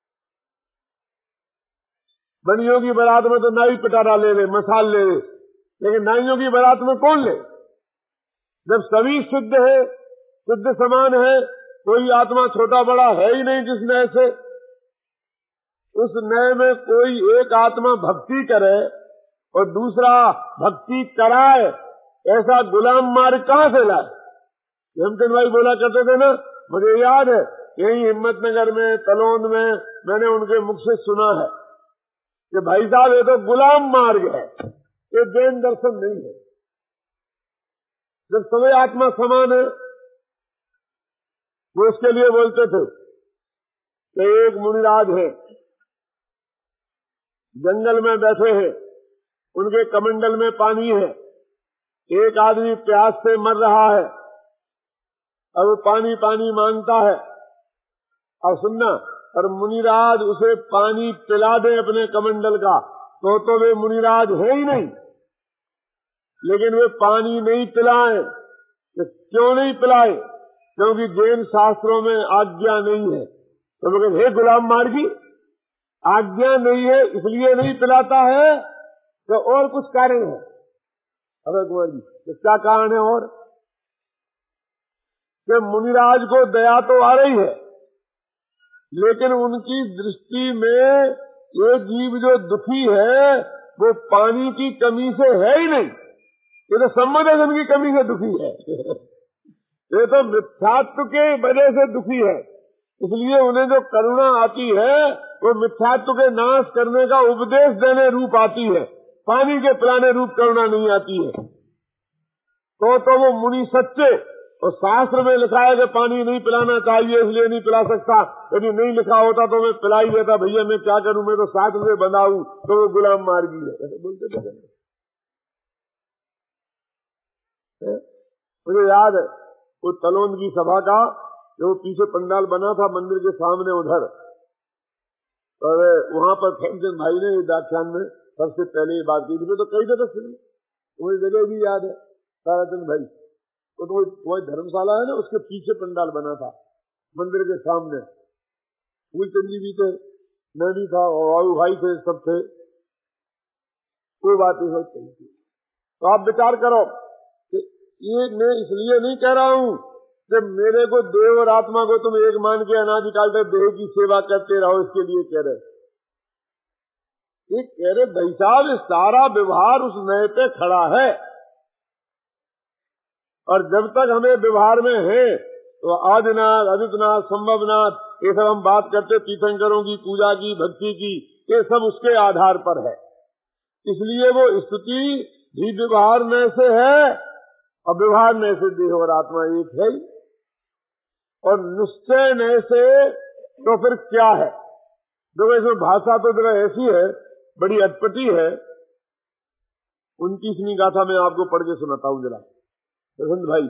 बनियों की बारात में तो नाई पिटारा ले ले, मसाल ले ले, लेकिन नाइयों की बारात में कौन ले। जब सभी शुद्ध है, शुद्ध समान है, कोई आत्मा छोटा बड़ा है ही नहीं जिस नए से, उस नए में कोई एक आत्मा भक्ति करे और दूसरा भक्ति कराए, ऐसा गुलाम मार्ग कहाँ से लाए। हेमचंद भाई बोला करते थे ना, मुझे याद है यही हिम्मतनगर में तलोन में मैंने उनके मुख से सुना है कि भाई साहब ये तो गुलाम मार्ग है, ये जैन दर्शन नहीं है। जब सभी आत्मा समान है, वो उसके लिए बोलते थे कि एक मुनिराज है, जंगल में बैठे हैं, उनके कमंडल में पानी है, एक आदमी प्यास से मर रहा है, अब पानी पानी मांगता है। अब सुनना, और मुनिराज उसे पानी पिला दे अपने कमंडल का तो तो वे मुनिराज है ही नहीं, लेकिन वे पानी नहीं पिलाए। क्यों नहीं पिलाए? क्योंकि जैन शास्त्रों में आज्ञा नहीं है। तो वो कहते, हे गुलाम मार्गी, आज्ञा नहीं है इसलिए नहीं पिलाता है, तो और कुछ कारण है। अबे कुंवर जी, क्या कारण है? और कि मुनिराज को दया तो आ रही है, लेकिन उनकी दृष्टि में ये जीव जो दुखी है वो पानी की कमी से है ही नहीं, ये तो सम्मोधन की कमी से दुखी है। ये तो मिथ्यात्व के वजह से दुखी है, इसलिए उन्हें जो करुणा आती है वो मिथ्यात्व के नाश करने का उपदेश देने रूप आती है, पानी के पिलाने रूप करुणा नहीं आती है। तो तो वो मुनि सच्चे, और शास्त्र में लिखा है कि पानी नहीं पिलाना चाहिए इसलिए नहीं पिला सकता, यदि नहीं लिखा होता तो मैं पिला ही देता, भैया मैं क्या करूं, मैं तो शास्त्र से बंधा हूं, तो वो गुलाम मार्गी है, ऐसे बोलते थे। मुझे याद है वो तलोन की सभा का जो पीछे पंडाल बना था मंदिर के सामने उधर, और वहां पर हेमचंद भाई ने व्याख्यान में सबसे पहले ये बात की थी, तो कई जगह सुनी, मुझे जगह भी याद है। ताराचंद भाई तो वही धर्मशाला है ना, उसके पीछे पंडाल बना था मंदिर के सामने, फूलचंद जी भी थे, मैं भी था, और भाई थे, सब थे। कोई बात नहीं होती। तो आप विचार करो कि ये मैं इसलिए नहीं कह रहा हूँ कि मेरे को देव और आत्मा को तुम एक मान के अनादिकाल तक देह की सेवा करते रहो, इसके लिए कह रहे। ये कह रहे भाई साहब सारा व्यवहार उस नए पे खड़ा है, और जब तक हमें व्यवहार में है तो आदिनाथ, आदित्यनाथ, संभवनाथ, ये सब हम बात करते तीर्थंकरों की पूजा की, भक्ति की, ये सब उसके आधार पर है। इसलिए वो स्तुति भी व्यवहार में से है और व्यवहार में से देह और आत्मा एक है, और निश्चय में से तो फिर क्या है। देखो इसमें भाषा तो जरा ऐसी है, बड़ी अटपटी है। उनतीसवीं गाथा में आपको पढ़ के सुनाता हूँ जरा प्रसन्न भाई।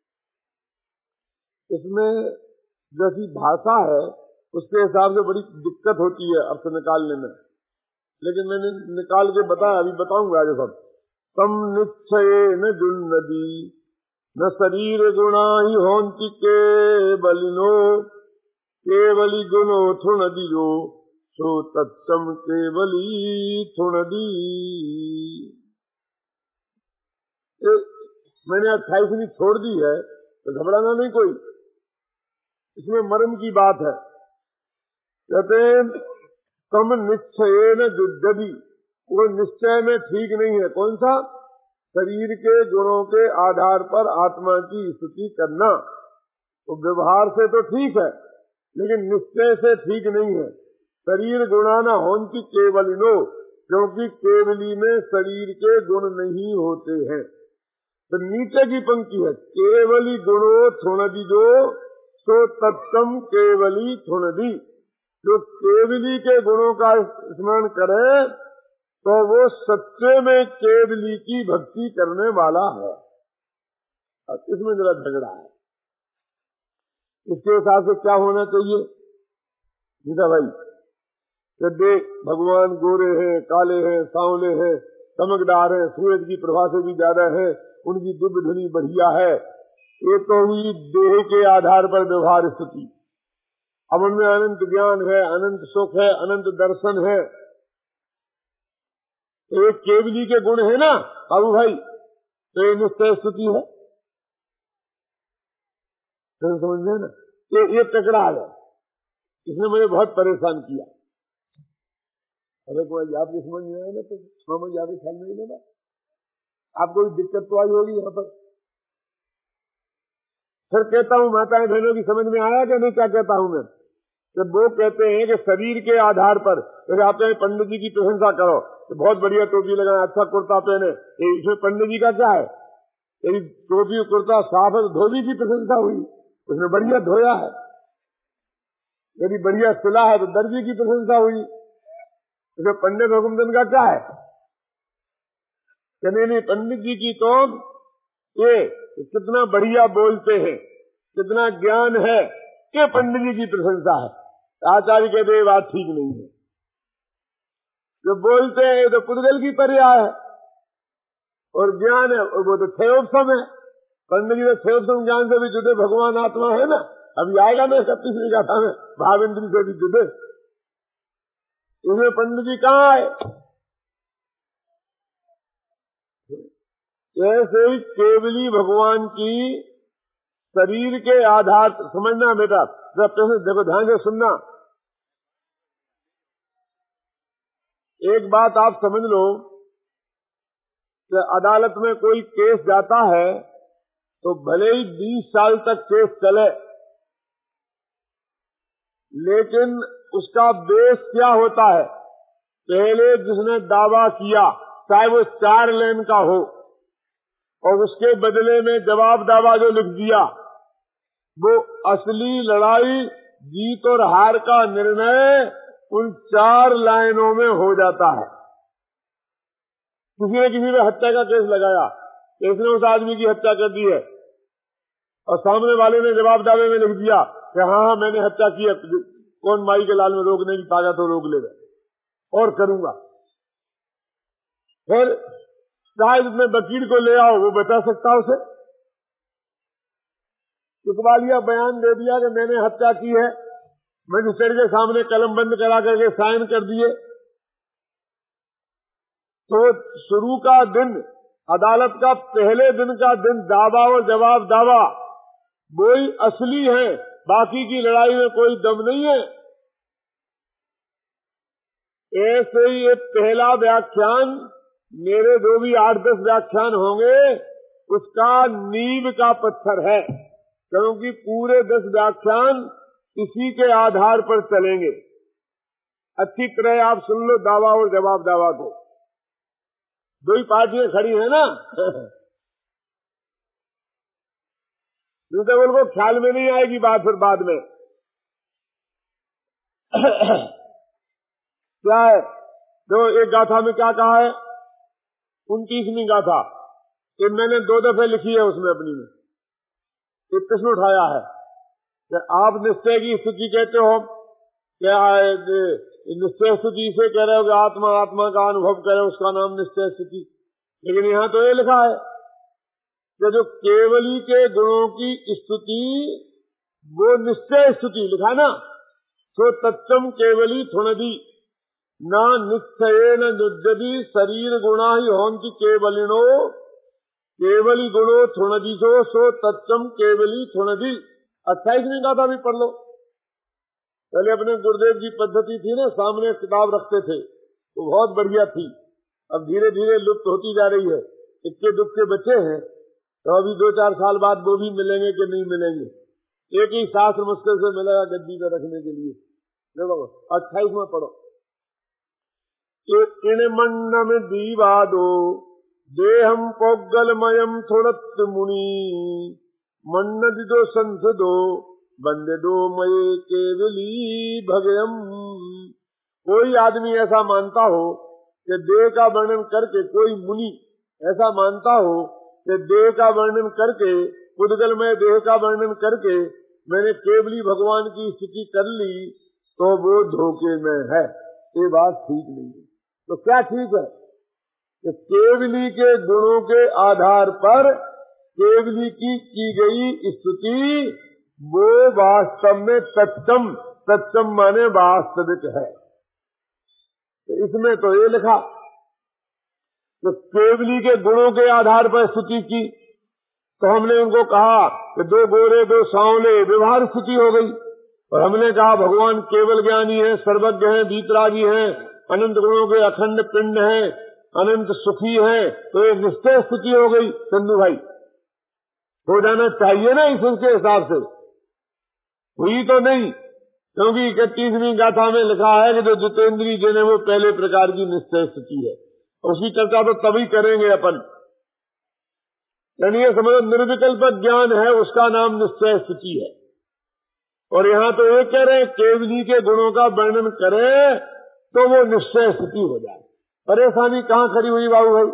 इसमें जैसी भाषा है उसके हिसाब से बड़ी दिक्कत होती है अर्थ निकालने में, लेकिन मैंने निकाल के बताया, अभी बताऊंगा आगे सब। तम निश्चय न जुन्नदी न शरीर गुणा ही होंति के बलिनो केवली गुणो थुणदियो सो तत्सम केवली थुणदी। मैंने अट्ठाईसवीं छोड़ दी है तो घबराना नहीं कोई, इसमें मर्म की बात है। कहते हैं तम निश्चय न जुद्दबी, वो निश्चय में ठीक नहीं है। कौन सा? शरीर के गुणों के आधार पर आत्मा की स्तुति करना। तो व्यवहार से तो ठीक है, लेकिन निश्चय से ठीक नहीं है। शरीर गुणाना होंति केवलिनो, क्योंकि केवली में शरीर के गुण नहीं होते हैं। तो नीचे की पंक्ति है केवली गुणो थुणदी जो सो तत्सम केवली थुणदी। जो केवली के गुणों का स्मरण करे तो वो सच्चे में केवली की भक्ति करने वाला है। इसमें जरा झगड़ा है। इसके हिसाब से क्या होना चाहिए गीता भाई? कि देख भगवान गोरे हैं, काले हैं, सांवले हैं, चमकदार हैं, सूरज की प्रभा से भी ज्यादा है, उनकी दिव्य धुनी बढ़िया है। ये तो हुई देह के आधार पर व्यवहार स्थिति। अब उनमें अनंत ज्ञान है, अनंत सुख है, अनंत दर्शन है। तो एक केवली के गुण है ना बाबू भाई, तो ये निश्चय स्थिति है। तो समझ ना, ये ये टकराव है, इसने मुझे बहुत परेशान किया। अरे कोई आपकी समझ में आया ना तो समझ आपके ख्याल में ही लेना। आपको भी दिक्कत तो आई होगी यहाँ पर। फिर कहता हूँ माताएं बहनों की समझ में आया कि नहीं? क्या कहता हूँ मैं? जब वो कहते हैं कि शरीर के आधार पर, जैसे आप कहें पंडित जी की प्रशंसा करो तो बहुत बढ़िया टोपी लगाए, अच्छा कुर्ता पहने, इसमें पंडित जी का क्या है? यदि टोपी कुर्ता साफ है तो धोबी की प्रशंसा हुई, उसने बढ़िया धोया है। यदि बढ़िया सिला है तो दर्जी की प्रशंसा हुई। इसमें पंडित हुकुमचंद का क्या है? नहीं नहीं, पंडित जी की तो ये कितना बढ़िया बोलते हैं, कितना ज्ञान है, कि पंडित जी की प्रशंसा है। आचार्य कहते हैं बात ठीक नहीं है। जो बोलते हैं तो पुद्गल की पर्याय है, और ज्ञान है वो तो थेयोपसम है। पंडित जी तो थेयोपसम ज्ञान से भी जुदे भगवान आत्मा है ना। अभी आएगा ना इकतीसवीं गाथा में, भावेंद्री से भी जुदे। इसमें पंडित जी कहाँ आए? ऐसे ही केवली भगवान की शरीर के आधार, समझना बेटा, देखो ध्यान से सुनना। एक बात आप समझ लो कि अदालत में कोई केस जाता है तो भले ही बीस साल तक केस चले, लेकिन उसका बेस क्या होता है? पहले जिसने दावा किया, चाहे वो चार लेन का हो, और उसके बदले में जवाब दावा जो लिख दिया, वो असली लड़ाई जीत और हार का निर्णय उन चार लाइनों में हो जाता है। किसी ने किसी ने हत्या का केस लगाया, इसने उस आदमी की हत्या कर दी है, और सामने वाले ने जवाब दावे में लिख दिया कि हाँ हाँ मैंने हत्या की है, कौन माई के लाल में रोकने की ताकत हो रोक लेगा, और करूंगा। फिर चाहे जितने वकील को ले आओ, वो बता सकता उसे। इकबालिया बयान दे दिया कि मैंने हत्या की है, मजिस्ट्रेट के सामने कलम बंद करा करके साइन कर दिए। तो शुरू का दिन अदालत का पहले दिन का दिन दावा और जवाब दावा, वो ही असली है, बाकी की लड़ाई में कोई दम नहीं है। ऐसे ही ये पहला व्याख्यान, मेरे जो भी आठ दस व्याख्यान होंगे, उसका नींव का पत्थर है, क्योंकि पूरे दस व्याख्यान इसी के आधार पर चलेंगे। अच्छी तरह आप सुन लो दावा और जवाब दावा को। दो ही पार्टियां खड़ी है ना, दूसरे को ख्याल में नहीं आएगी बात फिर बाद में। क्या है जो एक गाथा में क्या कहा है, उनतीसवीं गाथा, ये मैंने दो दफे लिखी है उसमें अपनी में, एक प्रश्न उठाया है कि आप निश्चय की स्थिति कहते हो, क्या निश्चय स्थिति से कह रहे हो कि आत्मा आत्मा का अनुभव करे, उसका नाम निश्चय स्थिति। लेकिन यहाँ तो ये लिखा है कि जो केवली के गुणों की स्तुति, वो निश्चय स्तुति लिखा ना, सो तत्सम केवली थुणदी न निश्चय न युद्धि शरीर गुणा ही होंति केवलिनो केवली गुणो थुणदीसो सो तत्सम केवली थुणदी। अट्ठाईसवीं गाथा भी पढ़ लो। पहले अपने गुरुदेव जी पद्धति थी ना, सामने किताब रखते थे, तो बहुत बढ़िया थी। अब धीरे धीरे लुप्त होती जा रही है। इक्के दुक्के बच्चे हैं, तो अभी दो चार साल बाद वो भी मिलेंगे कि नहीं मिलेंगे। एक ही शास्त्र मुश्किल से मिलेगा गद्दी पे रखने के लिए। देखो अट्ठाईस में पढ़ो, इन मंडम दीवादो देहम पौगलमयम थोड़त मुनि मन्नदि दो संसदो बंदे दो मये केवली भगयम। कोई आदमी ऐसा मानता हो कि देह का वर्णन करके, कोई मुनि ऐसा मानता हो कि देह का वर्णन करके, उद्गलमय देह का वर्णन करके मैंने केवली भगवान की स्थिति कर ली, तो वो धोखे में है। ये बात ठीक नहीं है। तो क्या ठीक है कि केवली के गुणों के आधार पर केवली की की गई स्तुति वो वास्तव में तत्सम, तत्सम माने वास्तविक है। तो इसमें तो ये लिखा तो केवली के गुणों के आधार पर स्तुति की, तो हमने उनको कहा कि दो गोरे दो सांवले व्यवहार स्तुति हो गई। और हमने कहा भगवान केवल ज्ञानी है, सर्वज्ञ है, वीतरागी है, अनंत गुणों के अखंड पिंड है, अनंत सुखी है, तो ये निश्चय स्तुति हो गई। चंदू भाई हो जाना चाहिए ना इस उसके हिसाब से, हुई तो नहीं, क्योंकि इकतीसवीं गाथा में लिखा है कि जो जितेंद्री जिन्हें वो पहले प्रकार की निश्चय स्थिति है। उसकी चर्चा तो तभी करेंगे अपन। यानी ये समझो निर्विकल्प ज्ञान है, उसका नाम निश्चय स्थिति है। और यहाँ तो ये कह रहे हैं केवली के गुणों का वर्णन करें तो वो निश्चय स्थिति हो जाए। परेशानी कहाँ खड़ी हुई बाबू भाई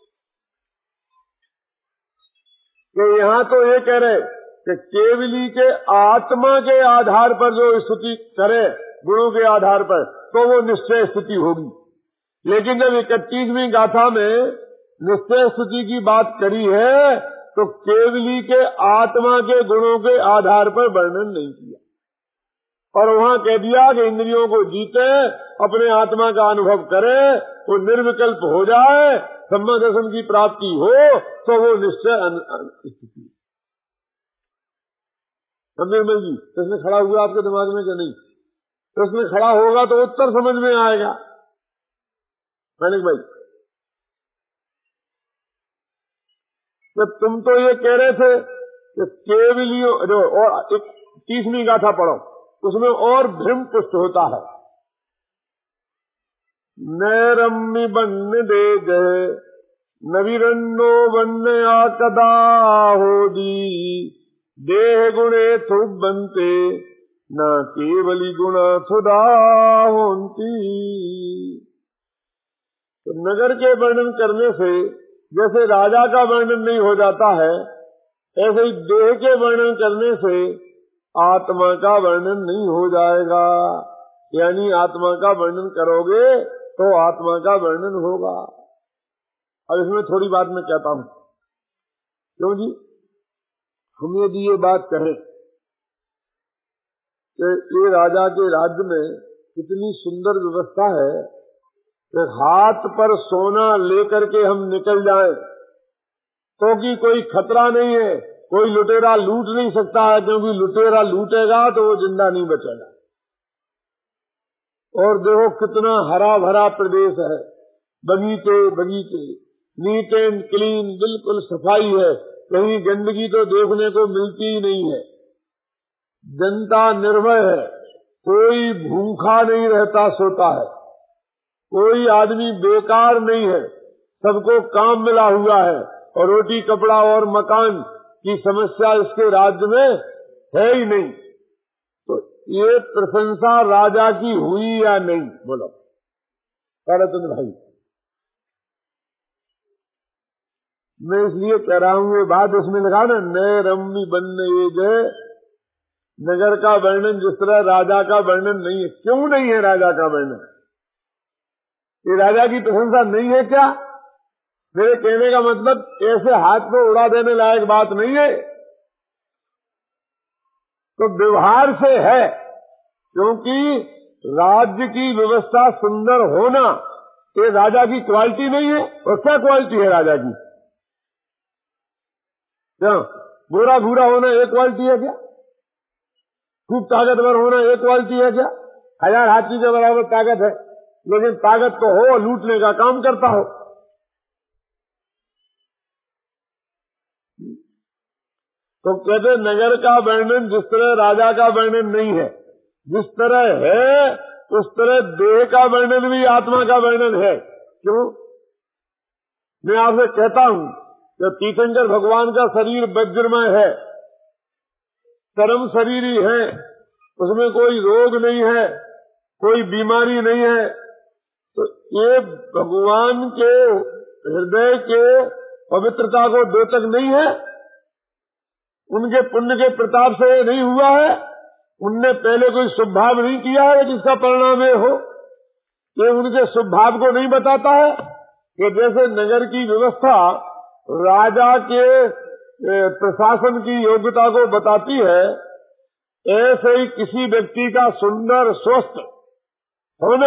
कि यहाँ तो ये कह रहे कि केवली के आत्मा के आधार पर जो स्तुति करे गुणों के आधार पर, तो वो निश्चय स्थिति होगी। लेकिन जब इकतीसवीं गाथा में निश्चय स्तुति की बात करी है, तो केवली के आत्मा के गुणों के आधार पर वर्णन नहीं किया। और वहाँ कह दिया कि इंद्रियों को जीते, अपने आत्मा का अनुभव करे, वो निर्विकल्प हो जाए, ब्रह्म दर्शन की प्राप्ति हो, तो वो निश्चय स्थिति। समझे जी? प्रश्न खड़ा हुआ आपके दिमाग में कि नहीं? प्रश्न खड़ा होगा तो उत्तर समझ में आएगा। मानिक भाई, तो तुम तो ये कह रहे थे कि केवलियों जो, और एक तीसवीं गाथा पढ़ो, उसमें और भ्रम पुष्ट होता है। नैरम्य बन्न दे गए नवीरन्नो बन्न आकदा होदी देह गुणे थुब बनते न केवली गुण थुदा होती। तो नगर के वर्णन करने से जैसे राजा का वर्णन नहीं हो जाता है, ऐसे ही देह के वर्णन करने से आत्मा का वर्णन नहीं हो जाएगा। यानी आत्मा का वर्णन करोगे तो आत्मा का वर्णन होगा। अब इसमें थोड़ी बात मैं कहता हूँ, क्यों जी? हम यदि ये बात कहें कि ये राजा के राज्य में कितनी सुंदर व्यवस्था है कि हाथ पर सोना लेकर के हम निकल जाएं तो कि कोई खतरा नहीं है, कोई लुटेरा लूट नहीं सकता है, क्योंकि लुटेरा लूटेगा तो वो जिंदा नहीं बचेगा। और देखो कितना हरा भरा प्रदेश है, बगीचे बगीचे, नीट एंड क्लीन, बिल्कुल सफाई है, कहीं गंदगी तो देखने को मिलती ही नहीं है। जनता निर्भय है, कोई भूखा नहीं रहता सोता है, कोई आदमी बेकार नहीं है, सबको काम मिला हुआ है, और रोटी कपड़ा और मकान की समस्या इसके राज्य में है ही नहीं। तो ये प्रशंसा राजा की हुई या नहीं, बोलो करतन भाई। मैं इसलिए कह रहा हूँ, ये बात उसमें लगा ना, नए रम्मी बनने ये गए, नगर का वर्णन जिस तरह राजा का वर्णन नहीं है। क्यों नहीं है राजा का वर्णन? ये राजा की प्रशंसा नहीं है क्या? मेरे कहने का मतलब ऐसे हाथ में उड़ा देने लायक बात नहीं है, तो व्यवहार से है, क्योंकि राज्य की व्यवस्था सुंदर होना ये राजा की क्वालिटी नहीं है। और क्या क्वालिटी है राजा की? क्या गोरा भूरा होना एक क्वालिटी है क्या? खूब ताकतवर होना एक क्वालिटी है क्या? हजार हाथी के बराबर ताकत है, लेकिन ताकत तो हो, लूटने का काम करता हो। तो कहते नगर का वर्णन जिस तरह राजा का वर्णन नहीं है, जिस तरह है उस तरह देह का वर्णन भी आत्मा का वर्णन है। क्यों? मैं आपसे कहता हूं कि तीर्थंकर भगवान का शरीर वज्रमय है, परम शरीर ही है, उसमें कोई रोग नहीं है, कोई बीमारी नहीं है। तो ये भगवान के हृदय के पवित्रता को द्योतक नहीं है, उनके पुण्य के प्रताप से ये नहीं हुआ है, उनने पहले कोई शुभ भाव नहीं किया है जिसका परिणाम ये हो। ये उनके शुभ भाव को नहीं बताता है कि जैसे नगर की व्यवस्था राजा के प्रशासन की योग्यता को बताती है, ऐसे ही किसी व्यक्ति का सुंदर स्वस्थ होना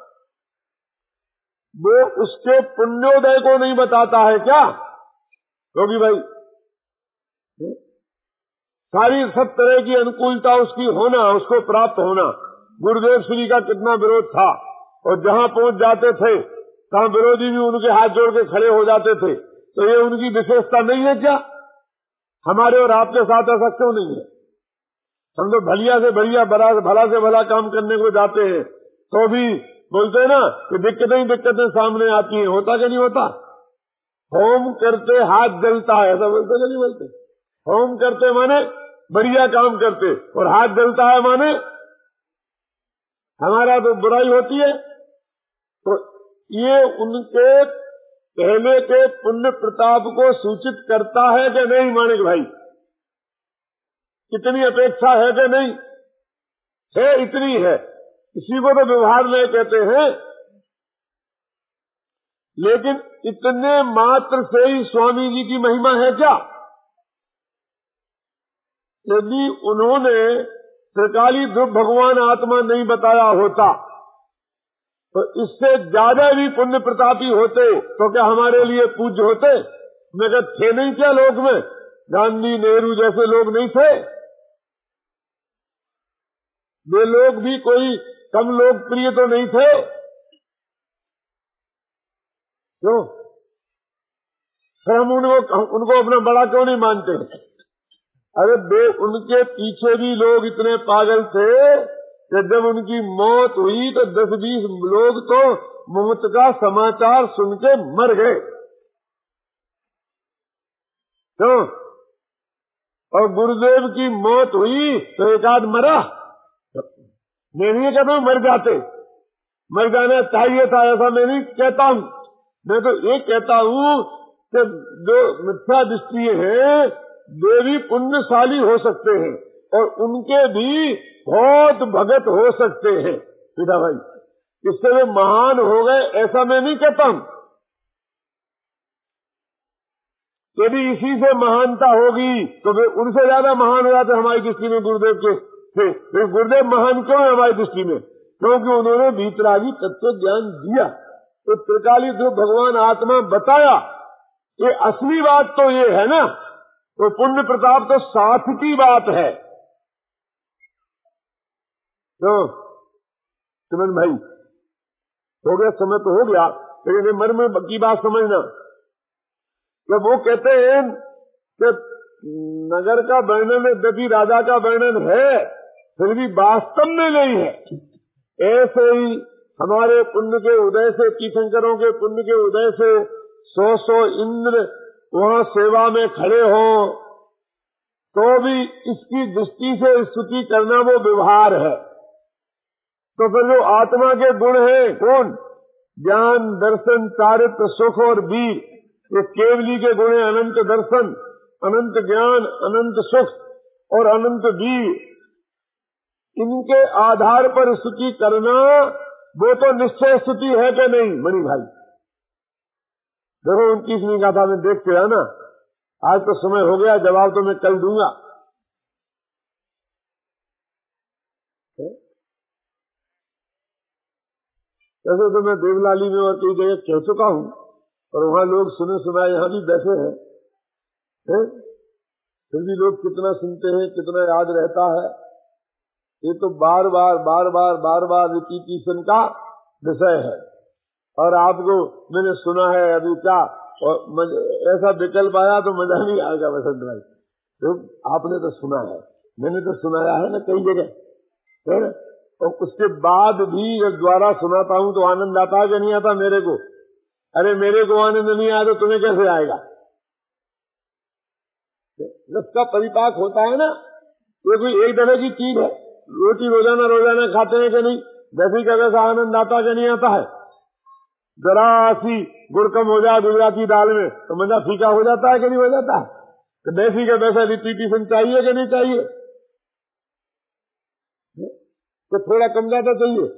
वो उसके पुण्योदय को नहीं बताता है क्या? क्योंकि भाई सारी सब तरह की अनुकूलता उसकी होना, उसको प्राप्त होना। गुरुदेव श्री का कितना विरोध था, और जहाँ पहुँच जाते थे तहाँ विरोधी भी उनके हाथ जोड़ के खड़े हो जाते थे। तो ये उनकी विशेषता नहीं है क्या? हमारे और आपके साथ ऐसा क्यों नहीं है? हम तो भलिया से भलिया भला से भला काम करने को जाते हैं, तो भी बोलते हैं ना कि दिक्कतें ही दिक्कतें सामने आती हैं। होता क्या नहीं होता? होम करते हाथ जलता है, ऐसा बोलते नहीं बोलते? होम करते माने बढ़िया काम करते, और हाथ जलता है माने हमारा तो बुराई होती है। तो ये उनके पहले के पुण्य प्रताप को सूचित करता है कि नहीं मानिक भाई? इतनी अपेक्षा है कि नहीं है? इतनी है, इसी को तो व्यवहार में कहते हैं। लेकिन इतने मात्र से ही स्वामी जी की महिमा है क्या? यदि उन्होंने त्रिकाली ध्रुव भगवान आत्मा नहीं बताया होता तो इससे ज्यादा भी पुण्य प्रतापी होते तो क्या हमारे लिए पूज्य होते? मैं कहता थे नहीं क्या लोग में? गांधी नेहरू जैसे लोग नहीं थे? वे लोग भी कोई कम लोकप्रिय तो नहीं थे। क्यों? फिर हम उनको उनको अपना बड़ा क्यों नहीं मानते? अरे बे उनके पीछे भी लोग इतने पागल थे कि जब उनकी मौत हुई तो दस बीस लोग तो मौत का समाचार सुन के मर गए। क्यों? और गुरुदेव की मौत हुई तो एक आध मरा। मैं नहीं कहता हूँ मर जाते, मर जाना चाहिए था, ऐसा मैं नहीं कहता हूँ। मैं तो ये कहता हूँ कि जो मिथ्या दृष्टि है वे भी पुण्यशाली हो सकते हैं और उनके भी बहुत भगत हो सकते हैं। सीधा भाई, इससे वे महान हो गए ऐसा मैं नहीं कहता हूँ। यदि इसी से महानता होगी तो वे उनसे ज्यादा महान हो जाते हमारी दृष्टि में गुरुदेव के थे। गुरुदेव महान क्यों है हमारी दृष्टि में? क्योंकि उन्होंने भीतरागी तत्व ज्ञान दिया, तो त्रिकाली ध्रुव भगवान आत्मा बताया, ये असली बात तो ये है ना, तो पुण्य प्रताप तो साथ की बात है। तो सुमन भाई, हो गया समय तो हो गया, लेकिन मर्म की बात समझना। जब वो कहते हैं कि नगर का वर्णन यद्यपि राजा का वर्णन है, फिर भी वास्तव में नहीं है। ऐसे ही हमारे पुण्य के उदय से, तीर्थंकरों के पुण्य के उदय से सौ सौ इंद्र वहाँ सेवा में खड़े हों, तो भी इसकी दृष्टि से स्तुति करना वो व्यवहार है। तो फिर जो आत्मा के गुण हैं, कौन? ज्ञान, दर्शन, चारित्र, सुख और वीर। ये केवली के गुण है अनंत दर्शन, अनंत ज्ञान, अनंत सुख और अनंत वीर। इनके आधार पर स्तुति करना वो तो निश्चय स्तुति है कि नहीं मणि भाई? देखो उनतीसवीं गाथा में देखते हैं ना। आज तो समय हो गया, जवाब तो मैं कल दूंगा। ऐसे तो मैं देवलाली में और कई जगह कह चुका हूँ, और वहाँ लोग सुने सुनाए यहाँ भी बैठे हैं, है? फिर भी लोग कितना सुनते हैं, कितना याद रहता है, ये तो बार बार बार बार बार बार रिपीटिशन का विषय है। और आपको मैंने सुना है अभी क्या, और ऐसा विकल्प आया तो मजा नहीं आएगा वसंत भाई। तो आपने तो सुना है, मैंने तो सुनाया है ना कई जगह, है ना? और उसके बाद भी जब द्वारा सुनाता हूँ तो आनंद आता है कि नहीं आता मेरे को? अरे मेरे को आनंद नहीं आया तो तुम्हें कैसे आएगा? जिसका परिपाक होता है ना, ये कोई एक तरह की चीज है। रोटी रोजाना रोजाना खाते हैं कि नहीं? वैसे का वैसा आनंद आता कि नहीं आता है? जरा सी गुड़ कम हो जाए गुजराती दाल में तो मजा फीका हो जाता है कि नहीं हो जाता है? तो वैसी का वैसा रिपीटिशन चाहिए कि नहीं चाहिए? तो थोड़ा कम ज्यादा चाहिए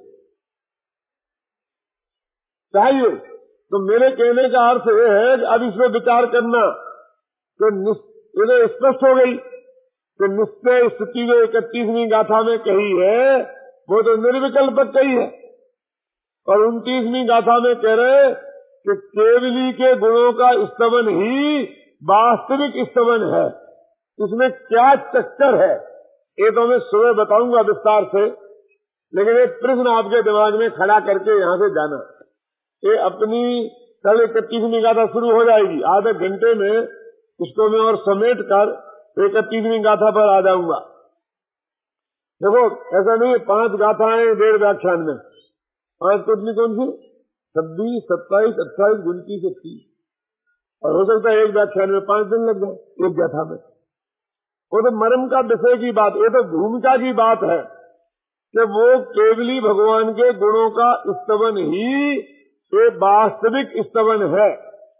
चाहिए। तो मेरे कहने का अर्थ ये है कि अब इसमें विचार करना तो ये स्पष्ट हो गई कि निश्चय स्थिति जो इकतीसवीं गाथा में कही है वो तो निर्विकल्पक कही है, और उनतीसवीं गाथा में कह रहे कि केवली के गुणों का स्तवन ही वास्तविक स्तवन है। इसमें क्या चक्कर है ये तो मैं सुबह बताऊंगा विस्तार से, लेकिन एक प्रश्न आपके दिमाग में खड़ा करके यहाँ से जाना। ये अपनी कल इकतीसवीं गाथा शुरू हो जाएगी, आधे घंटे में इसको मैं और समेट कर इकतीसवीं गाथा पर आ जाऊंगा। देखो ऐसा नहीं है पांच गाथाएं डेढ़ व्याख्यान में, पांच कितनी कौन सी? छब्बीस, सत्ताईस, अट्ठाईस, उनतीस, इकतीस, और हो सकता है एक व्याख्यान में पांच दिन लग जाए एक गाथा में। वो तो मर्म का विषय की बात, ये तो भूमिका की बात है कि वो केवली भगवान के गुणों का स्तवन ही ये वास्तविक स्तवन है।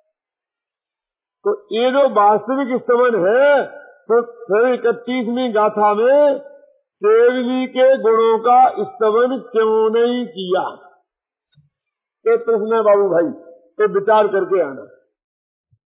तो ये जो वास्तविक स्तवन है तो फिर इकतीसवीं गाथा में केवली के गुणों का स्तवन क्यों नहीं किया? ये प्रश्न है बाबू भाई, ये विचार करके आना।